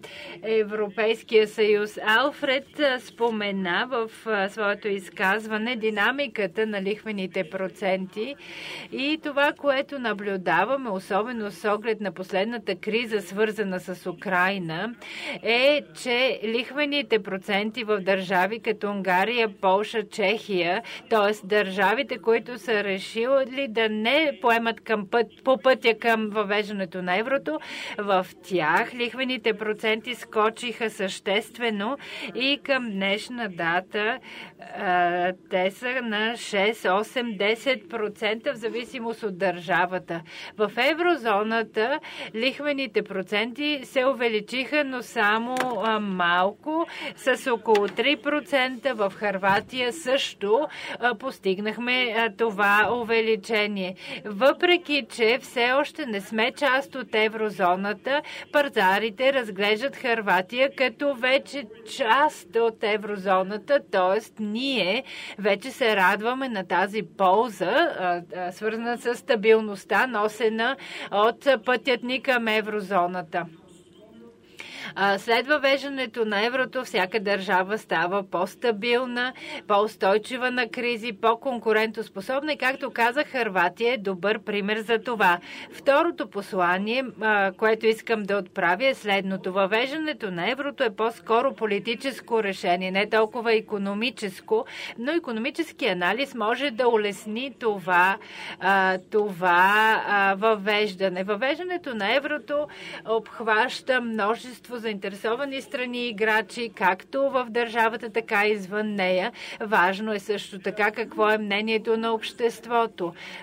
Европейския съюз. Алфред спомена в своето изказване динамиката на лихвените проценти и това, което наблюдаваме, особено с оглед на последната криза, свързана с Украйна, е, че лихвените проценти в държавите държави като Унгария, Полша, Чехия, т.е. държавите, които са решили да не поемат към път, по пътя към въвеждането на еврото, в тях лихвените проценти скочиха съществено и към днешна дата а, те са на шест, осем, десет процента в зависимост от държавата. В еврозоната лихвените проценти се увеличиха, но само а, малко, с около три процента. В Хърватия също а, постигнахме а, това увеличение. Въпреки че все още не сме част от еврозоната, пазарите разглеждат Хърватия като вече част от еврозоната, т.е. ние вече се радваме на тази полза, а, а, свързана с стабилността, носена от пътят ни към еврозоната. След въвеждането на еврото всяка държава става по-стабилна, по-устойчива на кризи, по-конкурентоспособна и, както казах, Хърватия е добър пример за това. Второто послание, което искам да отправя, е следното. Въвеждането на еврото е по-скоро политическо решение, не толкова икономическо, но икономически анализ може да улесни това, това въвеждане. Въвеждането на еврото обхваща множество заинтересовани страни и играчи, както в държавата, така и извън нея. Важно е също така какво е мнението на обществото.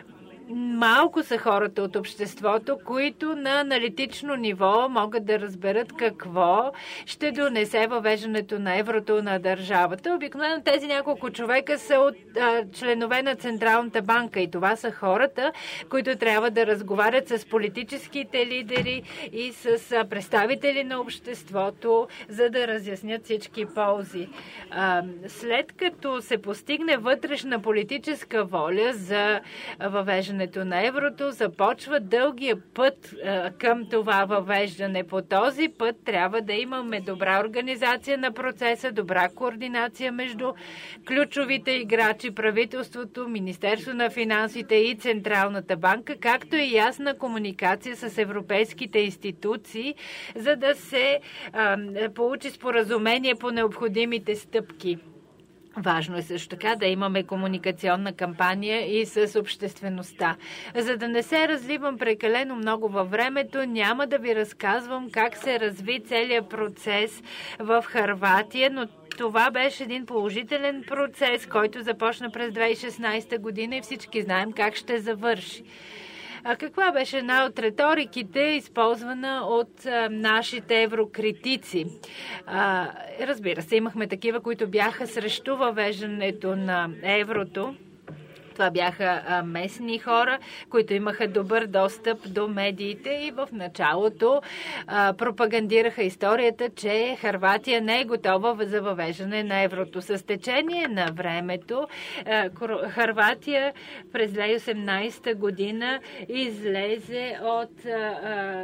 малко са хората от обществото, които на аналитично ниво могат да разберат какво ще донесе въвеждането на еврото на държавата. Обикновено тези няколко човека са от а, членове на Централната банка и това са хората, които трябва да разговарят с политическите лидери и с а, представители на обществото, за да разяснят всички ползи. А, след като се постигне вътрешна политическа воля за въвеждането на еврото, започва дългия път а, към това въвеждане. По този път трябва да имаме добра организация на процеса, добра координация между ключовите играчи, правителството, Министерство на финансите и Централната банка, както и ясна комуникация с европейските институции, за да се а, получи споразумение по необходимите стъпки. Важно е също така да имаме комуникационна кампания и с обществеността. За да не се разливам прекалено много във времето, няма да ви разказвам как се разви целият процес в Хърватия, но това беше един положителен процес, който започна през две хиляди и шестнадесета година и всички знаем как ще завърши. А каква беше една от риториките, използвана от а, нашите еврокритици? А, разбира се, имахме такива, които бяха срещу въвеждането на еврото. Това бяха а, местни хора, които имаха добър достъп до медиите и в началото а, пропагандираха историята, че Хърватия не е готова за въвеждане на еврото. С течение на времето а, Хърватия през две хиляди и осемнадесета година излезе от а,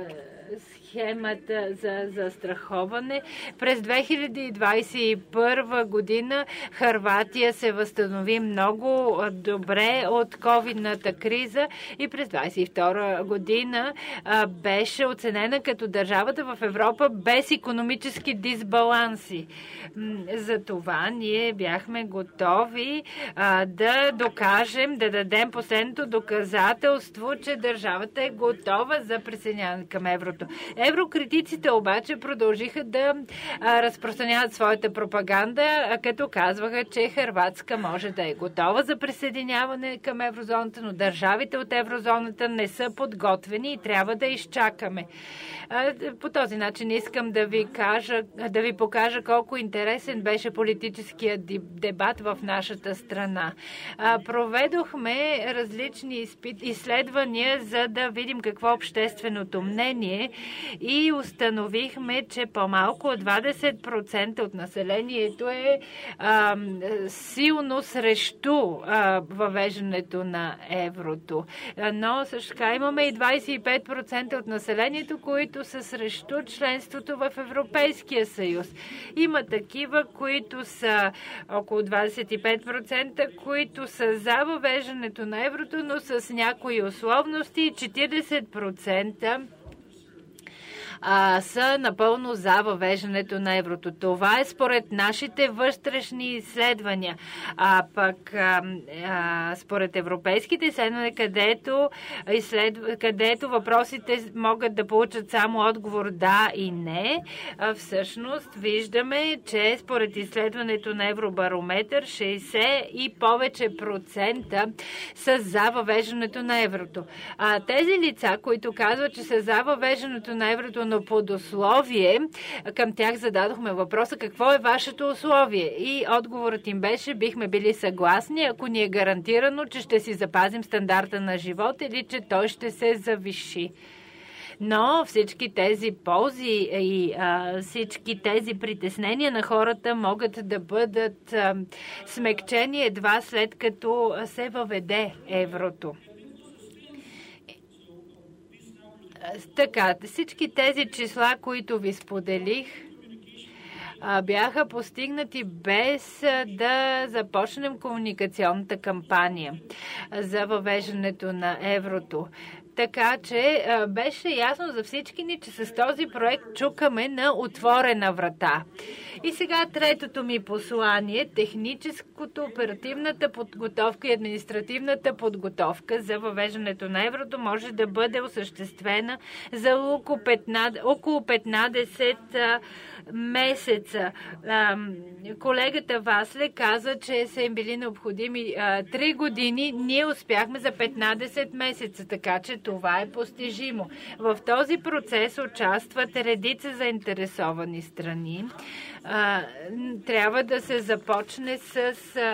схемата за застраховане. През две хиляди двадесет и първа година Хърватия се възстанови много добре от ковидната криза и през двадесет и втора година а, беше оценена като държавата в Европа без икономически дисбаланси. За това ние бяхме готови а, да докажем, да дадем последното доказателство, че държавата е готова за присъединяване към еврото. Еврокритиците обаче продължиха да а, разпространяват своята пропаганда, а, като казваха, че Хърватска може да е готова за присъединяване към еврозоната, но държавите от еврозоната не са подготвени и трябва да изчакаме. А, по този начин искам да ви кажа, да ви покажа колко интересен беше политическият дебат в нашата страна. А, проведохме различни изследвания, за да видим какво е общественото мнение и установихме, че по-малко от двадесет процента от населението е а, силно срещу а, въвеждането на еврото. Но също така имаме и двадесет и пет процента от населението, които са срещу членството в Европейския съюз. Има такива, които са около двадесет и пет процента, които са за въвеждането на еврото, но с някои условности и четиридесет процента А, са напълно за въвеждането на еврото. Това е според нашите вътрешни изследвания. А пък а, а, според европейските изследвания, където, изследв... където въпросите могат да получат само отговор да и не, а, всъщност виждаме, че според изследването на Евробарометър шейсет и повече процента са за въвеждането на еврото. А тези лица, които казват, че са за въвеждането на еврото, но под условие, към тях зададохме въпроса какво е вашето условие. И отговорът им беше, бихме били съгласни, ако ни е гарантирано, че ще си запазим стандарта на живот или че той ще се завиши. Но всички тези ползи и а, всички тези притеснения на хората могат да бъдат а, смекчени едва след като се въведе еврото. Така, всички тези числа, които ви споделих, бяха постигнати без да започнем комуникационната кампания за въвеждането на еврото. така че а, беше ясно за всички ни, че с този проект чукаме на отворена врата. И сега третото ми послание, техническото, оперативната подготовка и административната подготовка за въвеждането на еврото може да бъде осъществена за около петнадесет месеца. Колегата Васле каза, че са им били необходими три години. Ние успяхме за петнадесет месеца, така че това е постижимо. В този процес участват редица заинтересовани страни. Трябва да се започне с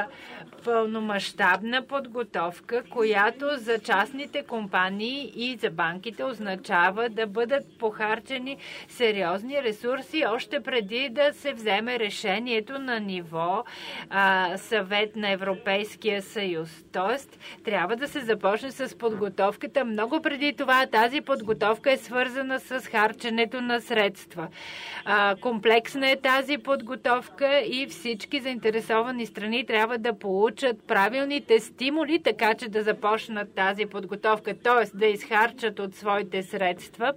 пълномащабна подготовка, която за частните компании и за банките означава да бъдат похарчени сериозни ресурси още преди да се вземе решението на ниво а, Съвет на Европейския съюз. Тоест, трябва да се започне с подготовката. Много преди това тази подготовка е свързана с харченето на средства. А, комплексна е тази подготовка и всички заинтересовани страни трябва да получат правилните стимули, така че да започнат тази подготовка, т.е. да изхарчат от своите средства.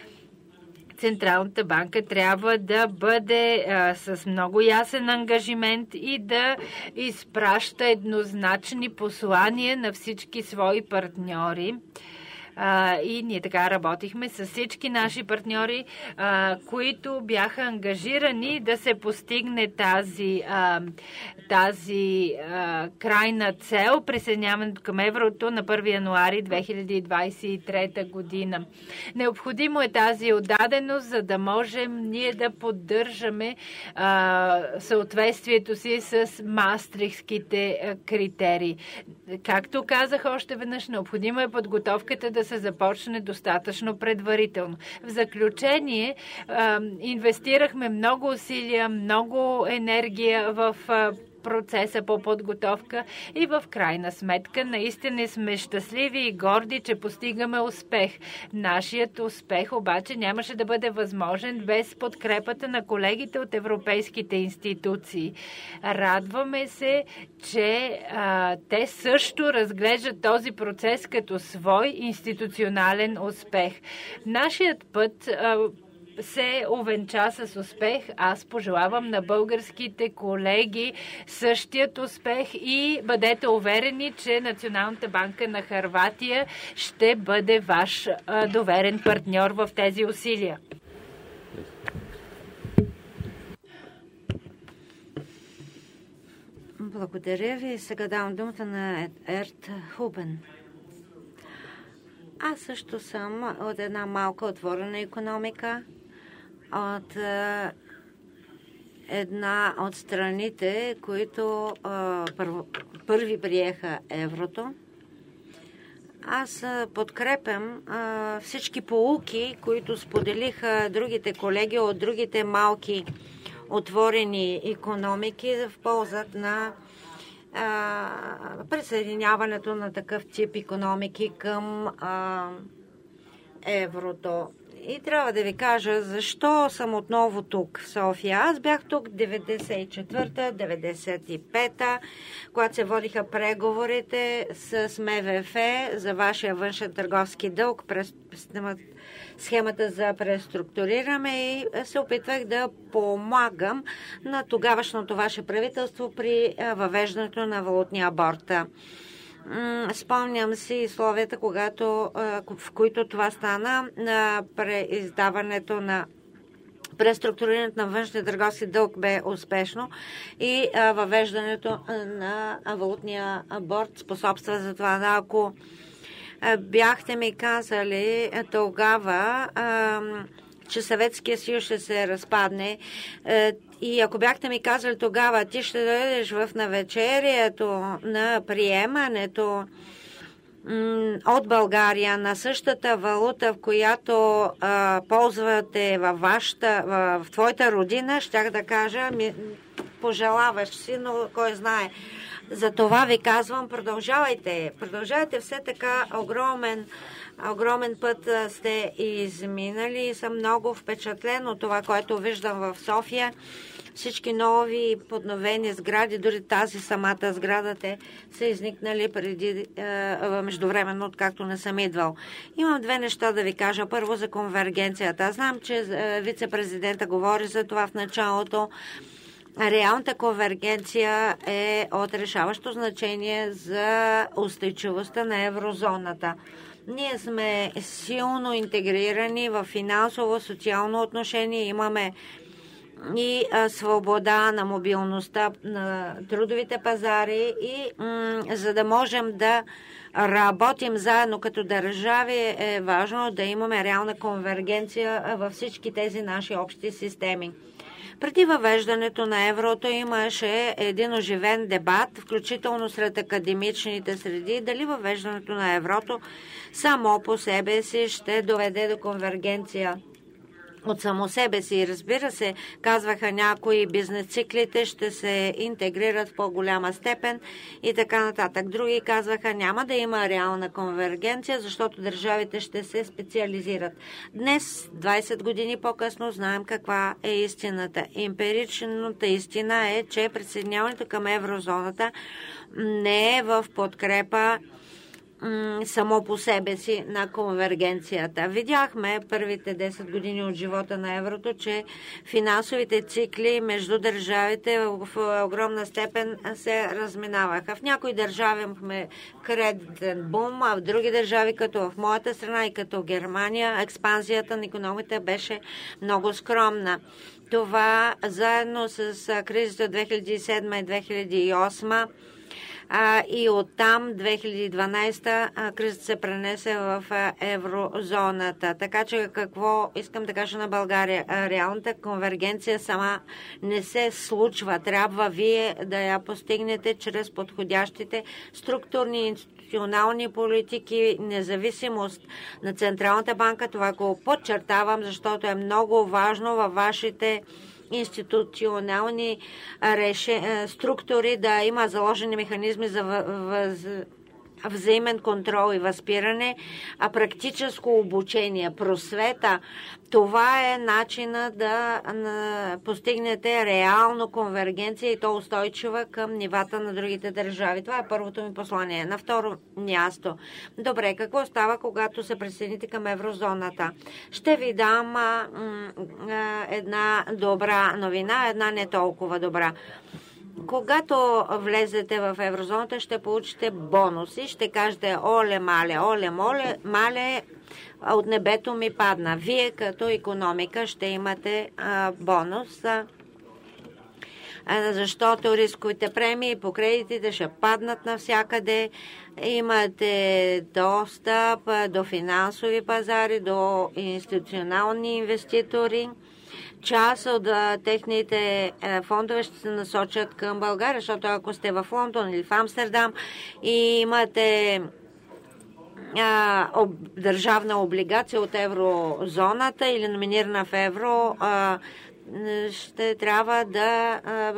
Централната банка трябва да бъде а, с много ясен ангажимент и да изпраща еднозначни послания на всички свои партньори. А, и ние така работихме с всички наши партньори, а, които бяха ангажирани да се постигне тази, а, тази а, крайна цел, присъединяването към еврото на първи януари две хиляди двадесет и трета година. Необходимо е тази отдаденост, за да можем ние да поддържаме а, съответствието си с мастрихтските а, критерии. Както казах още веднъж, необходимо е подготовката да се започне достатъчно предварително. В заключение, инвестирахме много усилия, много енергия в процеса по подготовка и в крайна сметка наистина сме щастливи и горди, че постигаме успех. Нашият успех обаче нямаше да бъде възможен без подкрепата на колегите от европейските институции. Радваме се, че а, те също разглеждат този процес като свой институционален успех. Нашият път а, се увенча с успех. Аз пожелавам на българските колеги същият успех и бъдете уверени, че Националната банка на Хърватия ще бъде ваш а, доверен партньор в тези усилия. Благодаря ви. Сега давам думата на Ерт Хубен. Аз също съм от една малка отворена икономика, от една от страните, които първо, първи приеха еврото. Аз подкрепям всички поуки, които споделиха другите колеги от другите малки отворени икономики в полза на а, присъединяването на такъв тип икономики към а, еврото. И трябва да ви кажа защо съм отново тук в София. Аз бях тук деветдесет и четвърта деветдесет и пета, когато се водиха преговорите с М В Ф за вашия външен търговски дълг през схемата за преструктуриране и се опитвах да помагам на тогавашното ваше правителство при въвеждането на валутния борд. Спомням си условията, когато, в които това стана на преиздаването на преструктурирането на външния търговски дълг бе успешно и въвеждането на валутния борд способства за това. Ако бяхте ми казали тогава, че Съветския съюз ще се разпадне, и ако бяхте ми казали тогава, ти ще дойдеш в навечерието на приемането от България на същата валута, в която а, ползвате във вашата, в твоята родина, щях да кажа, ми, пожелаваш си, но кой знае. За това ви казвам, продължавайте. Продължавайте все така огромен, огромен път сте изминали и съм много впечатлен от това, което виждам в София. всички нови подновени сгради, дори тази самата сграда, те са изникнали преди, междувременно, откакто не съм идвал. Имам две неща да ви кажа. Първо за конвергенцията. Аз знам, че вице-президента говори за това в началото. Реалната конвергенция е от решаващо значение за устойчивостта на еврозоната. Ние сме силно интегрирани в финансово, социално отношение. Имаме и а, свобода на мобилността на трудовите пазари и м- за да можем да работим заедно като държави е важно да имаме реална конвергенция във всички тези наши общи системи. Преди въвеждането на еврото имаше един оживен дебат, включително сред академичните среди, дали въвеждането на еврото само по себе си ще доведе до конвергенция от само себе си. Разбира се, казваха някои, бизнес циклите ще се интегрират в по-голяма степен и така нататък. Други казваха, няма да има реална конвергенция, защото държавите ще се специализират. Днес, двайсет години по-късно, знаем каква е истината. Емпиричната истина е, че присъединяването към еврозоната не е в подкрепа само по себе си на конвергенцията. Видяхме първите десет години от живота на еврото, че финансовите цикли между държавите в огромна степен се разминаваха. В някои държави имахме кредитен бум, а в други държави, като в моята страна и като Германия, експанзията на икономиката беше много скромна. Това заедно с кризата от две хиляди и седма и две хиляди и осма А, и оттам две хиляди и дванадесета кризата се пренесе в еврозоната. Така че какво искам да кажа на България? Реалната конвергенция сама не се случва. Трябва вие да я постигнете чрез подходящите структурни институционални политики, независимост на Централната банка. Това го подчертавам, защото е много важно във вашите институционални реше... структури да има заложени механизми за въз... взаимен контрол и възпиране, а практическо обучение, просвета. Това е начина да постигнете реално конвергенция и то устойчива към нивата на другите държави. Това е първото ми послание. На второ място. Добре, какво става, когато се присъедините към еврозоната? Ще ви дам а, а, една добра новина, една не толкова добра. Когато влезете в еврозоната, ще получите бонуси. Ще кажете, оле, мале, оле, моле, мале, от небето ми падна. Вие като икономика ще имате а, бонус, а, защото рисковите премии по кредитите ще паднат навсякъде. Имате достъп до финансови пазари, до институционални инвеститори. Част от а, техните а, фондове ще се насочат към България, защото ако сте в Лондон или в Амстердам и имате а, об, държавна облигация от еврозоната или номинирана в евро, а, ще трябва да а,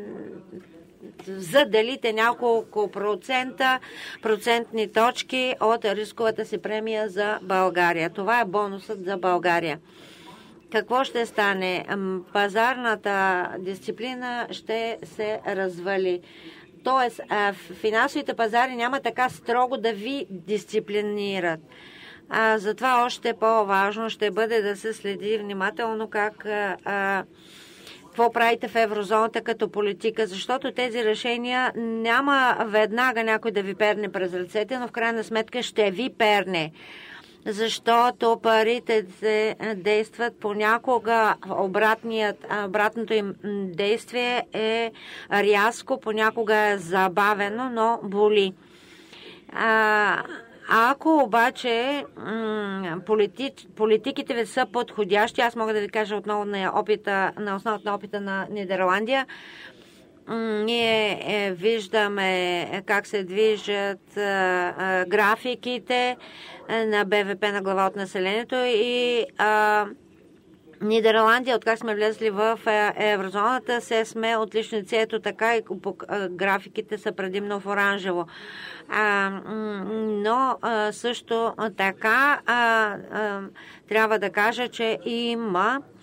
заделите няколко процента, процентни точки от рисковата си премия за България. Това е бонусът за България. Какво ще стане? Пазарната дисциплина ще се развали. Тоест, финансовите пазари няма така строго да ви дисциплинират. А, затова още по-важно ще бъде да се следи внимателно как а, какво правите в еврозоната като политика, защото тези решения няма веднага някой да ви перне през ръцете, но в крайна сметка ще ви перне. Защото парите се действат понякога, обратният, обратното им действие е рязко, понякога е забавено, но боли. А, ако обаче м- политик, политиките ви са подходящи, аз мога да ви кажа отново на, опита, на основата на опита на Нидерландия, ние е, виждаме как се движат а, а, графиките на БВП на глава от населението и а, Нидерландия, откак сме влезли в еврозоната, се сме отличници. Ето така и графиките са предимно в оранжево. А, но а, също така а, а, трябва да кажа, че има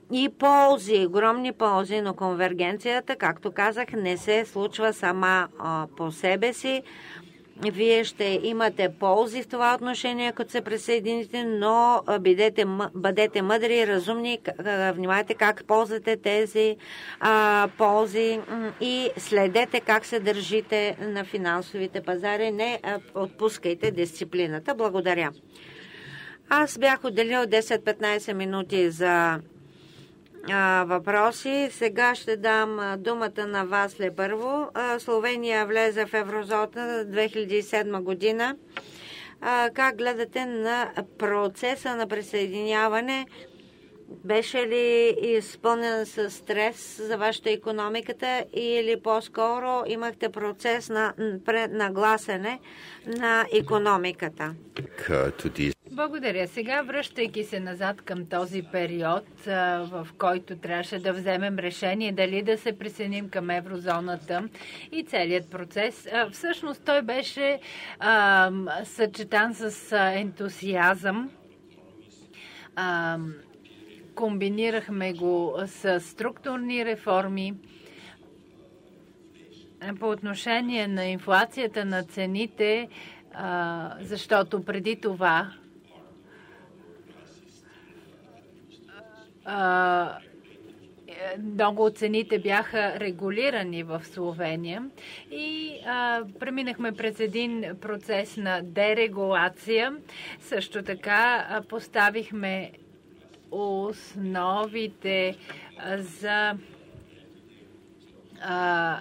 и ползи, огромни ползи, но конвергенцията, както казах, не се случва сама а, по себе си. Вие ще имате ползи в това отношение, като се присъедините, но бъдете, бъдете мъдри и разумни, внимайте как ползвате тези а, ползи и следете как се държите на финансовите пазари. Не а, отпускайте дисциплината. Благодаря. Аз бях отделил десет-петнайсет минути за а, въпроси. Сега ще дам а, думата на Васле първо. А, Словения влезе в еврозоната две хиляди и седма година. А, как гледате на процеса на присъединяване? Беше ли изпълнен с стрес за вашата икономиката или по-скоро имахте процес на нагласене на икономиката? Благодаря. Сега, връщайки се назад към този период, в който трябваше да вземем решение дали да се присъединим към еврозоната и целият процес, всъщност той беше а, съчетан с ентусиазъм. А, комбинирахме го с структурни реформи. По отношение на инфлацията на цените, а, защото преди това а, много от цените бяха регулирани в Словения и а, преминахме през един процес на дерегулация. Също така а, поставихме основите а, за а,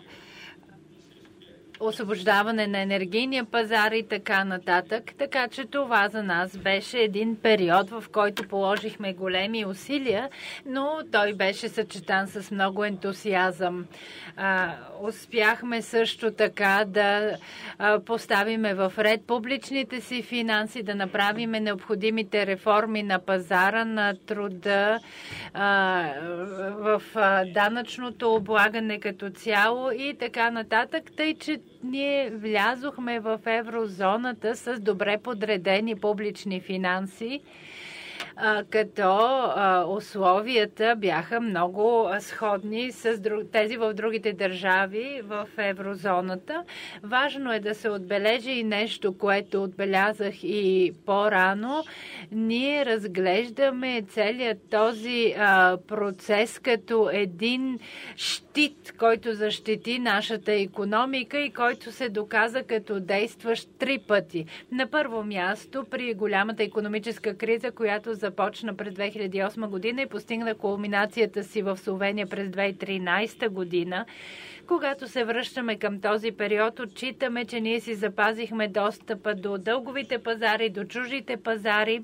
освобождаване на енергийния пазар и така нататък. Така че това за нас беше един период, в който положихме големи усилия, но той беше съчетан с много ентусиазъм. А, успяхме също така да а, поставиме в ред публичните си финанси, да направиме необходимите реформи на пазара на труда, а, в а, данъчното облагане като цяло и така нататък, тъй че ние влязохме в еврозоната с добре подредени публични финанси, като условията бяха много сходни с тези в другите държави в еврозоната. Важно е да се отбележи и нещо, което отбелязах и по-рано. Ние разглеждаме целият този процес като един щит, който защити нашата икономика и който се доказа като действащ три пъти. На първо място при голямата икономическа криза, която започна през две хиляди и осма година и постигна кулминацията си в Словения през две хиляди и тринайсета година. Когато се връщаме към този период, отчитаме, че ние си запазихме достъпа до дълговите пазари, до чуждите пазари.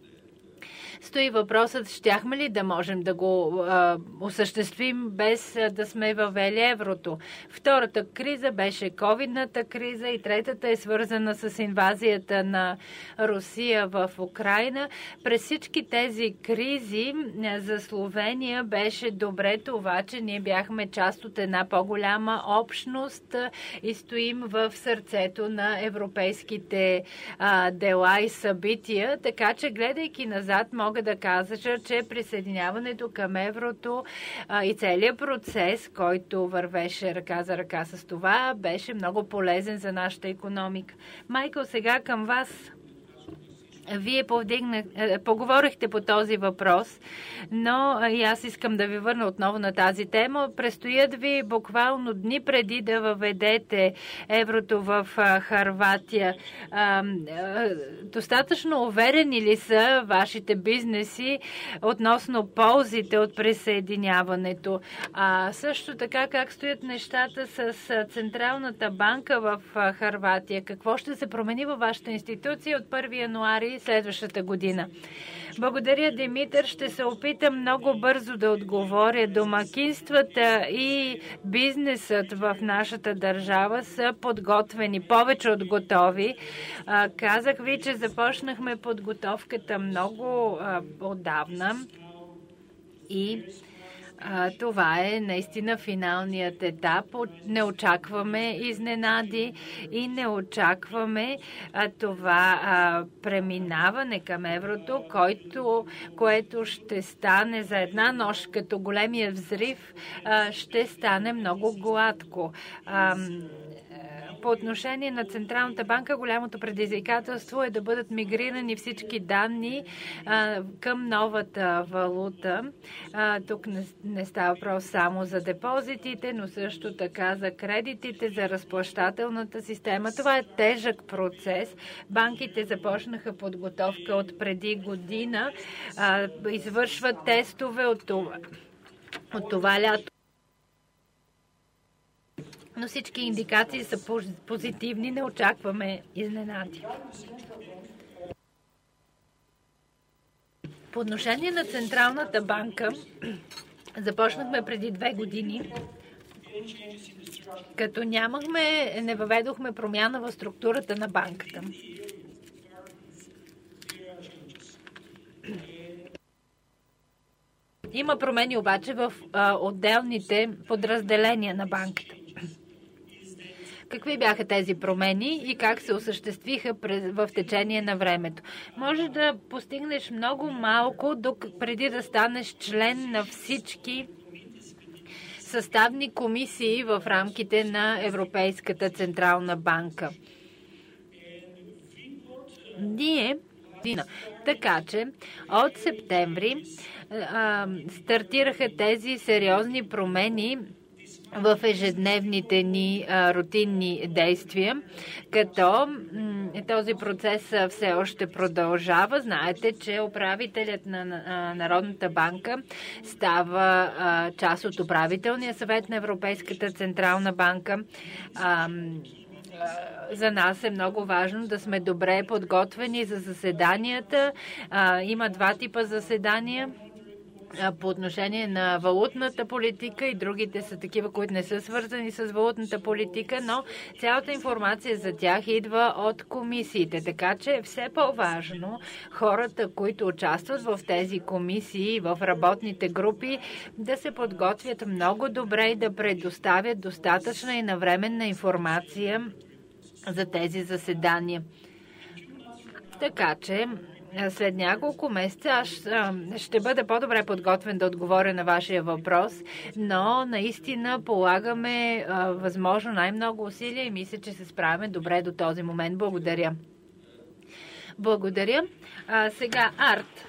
Стои въпросът, щяхме ли да можем да го а, осъществим без а, да сме въвели еврото. Втората криза беше ковидната криза и третата е свързана с инвазията на Русия в Украйна. През всички тези кризи а, за Словения беше добре това, че ние бяхме част от една по-голяма общност а, и стоим в сърцето на европейските а, дела и събития. Така че, гледайки назад, мога да кажа, че присъединяването към еврото а, и целият процес, който вървеше ръка за ръка с това, беше много полезен за нашата икономика. Майкъл, сега към вас. Вие повдигнах, поговорихте по този въпрос, но и аз искам да ви върна отново на тази тема. Престоят ви буквално дни преди да въведете еврото в Хърватия. Достатъчно уверени ли са вашите бизнеси относно ползите от присъединяването? А също така, как стоят нещата с Централната банка в Хърватия? Какво ще се промени във вашата институция от първи януари следващата година? Благодаря, Димитър. Ще се опитам много бързо да отговоря. Домакинствата и бизнесът в нашата държава са подготвени, повече от готови. Казах ви, че започнахме подготовката много отдавна и А, това е наистина финалният етап. Не очакваме изненади и не очакваме а, това а, преминаване към еврото, който, което ще стане за една нощ като големия взрив, а, ще стане много гладко. А, По отношение на Централната банка, голямото предизвикателство е да бъдат мигрирани всички данни а, към новата валута. А, тук не, не става въпрос само за депозитите, но също така за кредитите, за разплащателната система. Това е тежък процес. Банките започнаха подготовка от преди година, а, извършват тестове от това, от това лято. Но всички индикации са позитивни, не очакваме изненади. По отношение на Централната банка, започнахме преди две години, като нямахме, не въведохме промяна в структурата на банката. Има промени обаче в а, отделните подразделения на банката. Какви бяха тези промени и как се осъществиха в течение на времето? Може да постигнеш много малко, преди да станеш член на всички съставни комисии в рамките на Европейската Централна банка. Ние, така че, от септември а, стартираха тези сериозни промени в ежедневните ни а, рутинни действия, като м- този процес а, все още продължава. Знаете, че управителят на, на Народната банка става а, част от управителния съвет на Европейската Централна банка. А, За нас е много важно да сме добре подготвени за заседанията. А, има два типа заседания по отношение на валутната политика и другите са такива, които не са свързани с валутната политика, но цялата информация за тях идва от комисиите. Така че е все по-важно хората, които участват в тези комисии, в работните групи, да се подготвят много добре и да предоставят достатъчна и навременна информация за тези заседания. Така че след няколко месеца аз ще бъда по-добре подготвен да отговоря на вашия въпрос, но наистина полагаме а, възможно най-много усилия и мисля, че се справяме добре до този момент. Благодаря. Благодаря. А, сега Арт.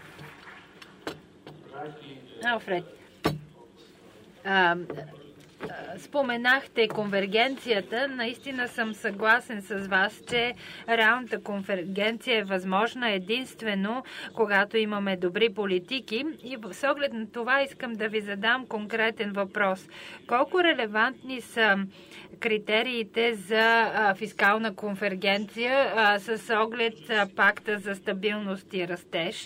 Алфред. А, Споменахте конвергенцията. Наистина съм съгласен с вас, че реалната конвергенция е възможна единствено, когато имаме добри политики. И с оглед на това искам да ви задам конкретен въпрос. Колко релевантни са критериите за фискална конвергенция с оглед пакта за стабилност и растеж?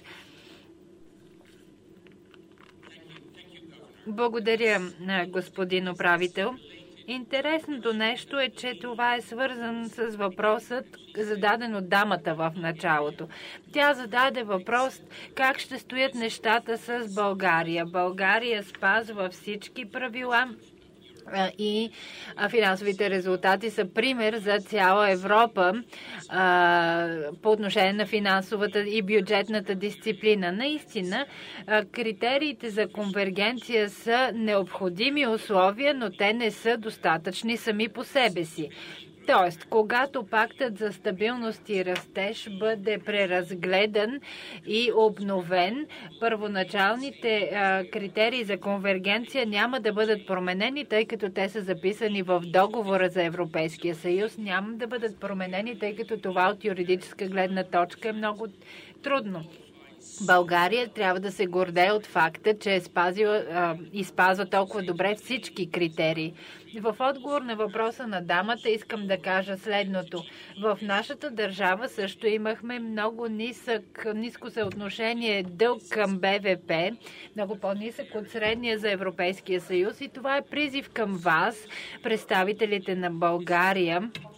Благодаря, господин управител. Интересното нещо е, че това е свързано с въпросът, зададен от дамата в началото. Тя зададе въпрос как ще стоят нещата с България. България спазва всички правила и финансовите резултати са пример за цяла Европа а, по отношение на финансовата и бюджетната дисциплина. Наистина, а, критериите за конвергенция са необходими условия, но те не са достатъчни сами по себе си. Тоест, когато пактът за стабилност и растеж бъде преразгледан и обновен, първоначалните а, критерии за конвергенция няма да бъдат променени, тъй като те са записани в договора за Европейския съюз. Няма да бъдат променени, тъй като това от юридическа гледна точка е много трудно. България трябва да се гордее от факта, че е спазила а, и спазва толкова добре всички критерии. В отговор на въпроса на дамата искам да кажа следното. В нашата държава също имахме много нисък, ниско съотношение дълг към Б В П, много по-нисък от средния за Европейския съюз и това е призив към вас, представителите на България,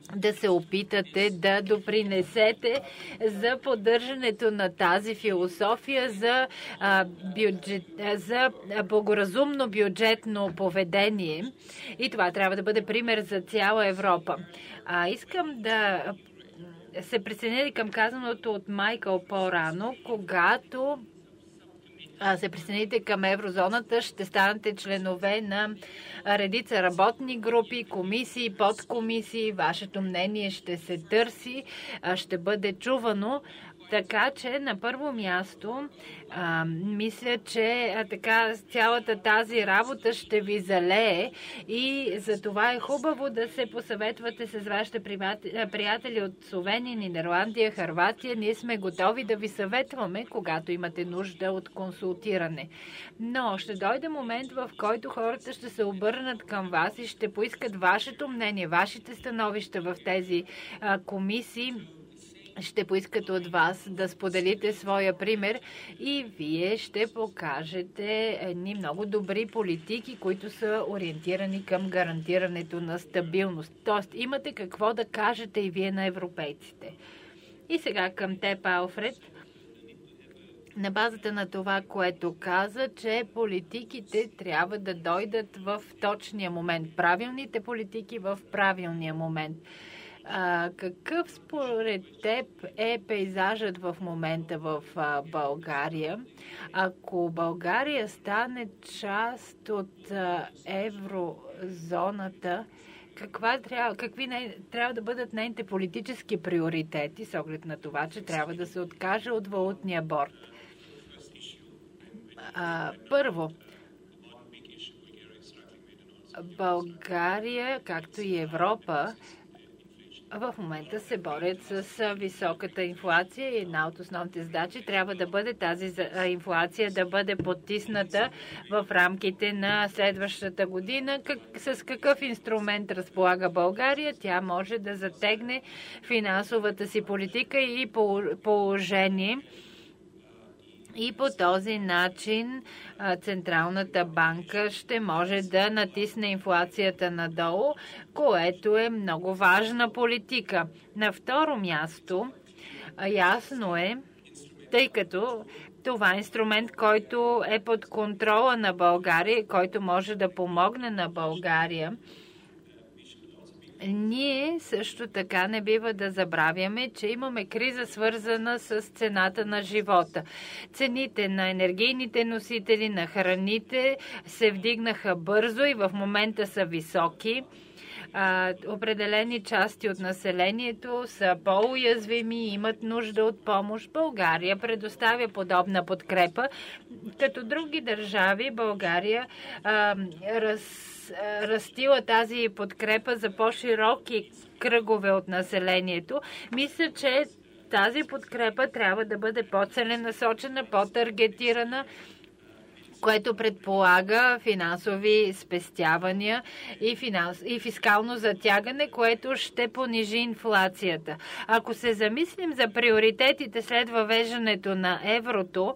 да се опитате да допринесете за поддържането на тази философия за, а, бюджет, за благоразумно бюджетно поведение. И това трябва да бъде пример за цяла Европа. А, искам да се присъединя към казаното от Майкъл по-рано, когато се присъедините към еврозоната, ще станете членове на редица работни групи, комисии, подкомисии. Вашето мнение ще се търси, ще бъде чувано. Така че на първо място а, мисля, че а, така цялата тази работа ще ви залее и за това е хубаво да се посъветвате с вашите приятели от Словения, Нидерландия, Хърватия. Ние сме готови да ви съветваме, когато имате нужда от консултиране. Но ще дойде момент, в който хората ще се обърнат към вас и ще поискат вашето мнение, вашите становища в тези а, комисии. Ще поискат от вас да споделите своя пример и вие ще покажете едни много добри политики, които са ориентирани към гарантирането на стабилност. Тоест, имате какво да кажете и вие на европейците. И сега към теб, Алфред. На базата на това, което каза, че политиките трябва да дойдат в точния момент. Правилните политики в правилния момент. А, какъв според теб е пейзажът в момента в а, България? Ако България стане част от а, еврозоната, каква трябва, какви не, трябва да бъдат нейните политически приоритети с оглед на това, че трябва да се откаже от валутния борд? А, първо, България, както и Европа, в момента се борят с високата инфлация и една от основните задачи трябва да бъде тази инфлация да бъде потисната в рамките на следващата година. Как, с какъв инструмент разполага България? Тя може да затегне финансовата си политика и положение. И по този начин Централната банка ще може да натисне инфлацията надолу, което е много важна политика. На второ място, ясно е, тъй като това е инструмент, който е под контрола на България, който може да помогне на България. Ние също така не бива да забравяме, че имаме криза свързана с цената на живота. Цените на енергийните носители, на храните се вдигнаха бързо и в момента са високи. А, определени части от населението са по-уязвими и имат нужда от помощ. България предоставя подобна подкрепа. Като други държави, България а, раз растила тази подкрепа за по-широки кръгове от населението. Мисля, че тази подкрепа трябва да бъде по-целенасочена, по-таргетирана, което предполага финансови спестявания и, финанс... и фискално затягане, което ще понижи инфлацията. Ако се замислим за приоритетите след въвеждането на еврото,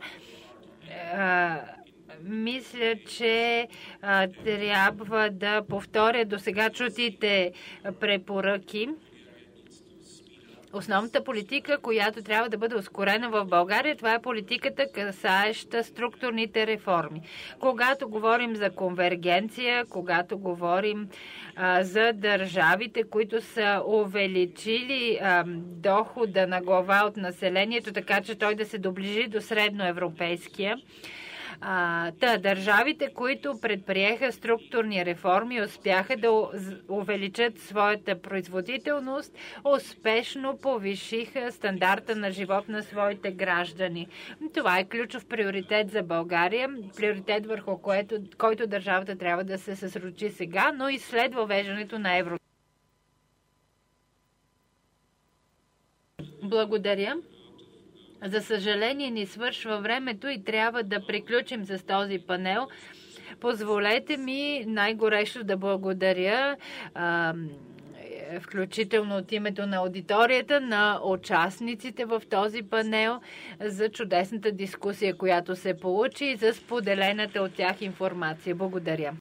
мисля, че а, трябва да повторя до сега чутите препоръки. Основната политика, която трябва да бъде ускорена в България, това е политиката, касаеща структурните реформи. Когато говорим за конвергенция, когато говорим а, за държавите, които са увеличили а, дохода на глава от населението, така че той да се доближи до средноевропейския, А, та, държавите, които предприеха структурни реформи, успяха да увеличат своята производителност, успешно повишиха стандарта на живот на своите граждани. Това е ключов приоритет за България, приоритет върху което, който държавата трябва да се съсредоточи сега, но и след въвеждането на евро. Благодаря. За съжаление ни свършва времето и трябва да приключим с този панел. Позволете ми най-горещо да благодаря, а, включително от името на аудиторията, на участниците в този панел за чудесната дискусия, която се получи и за споделената от тях информация. Благодаря.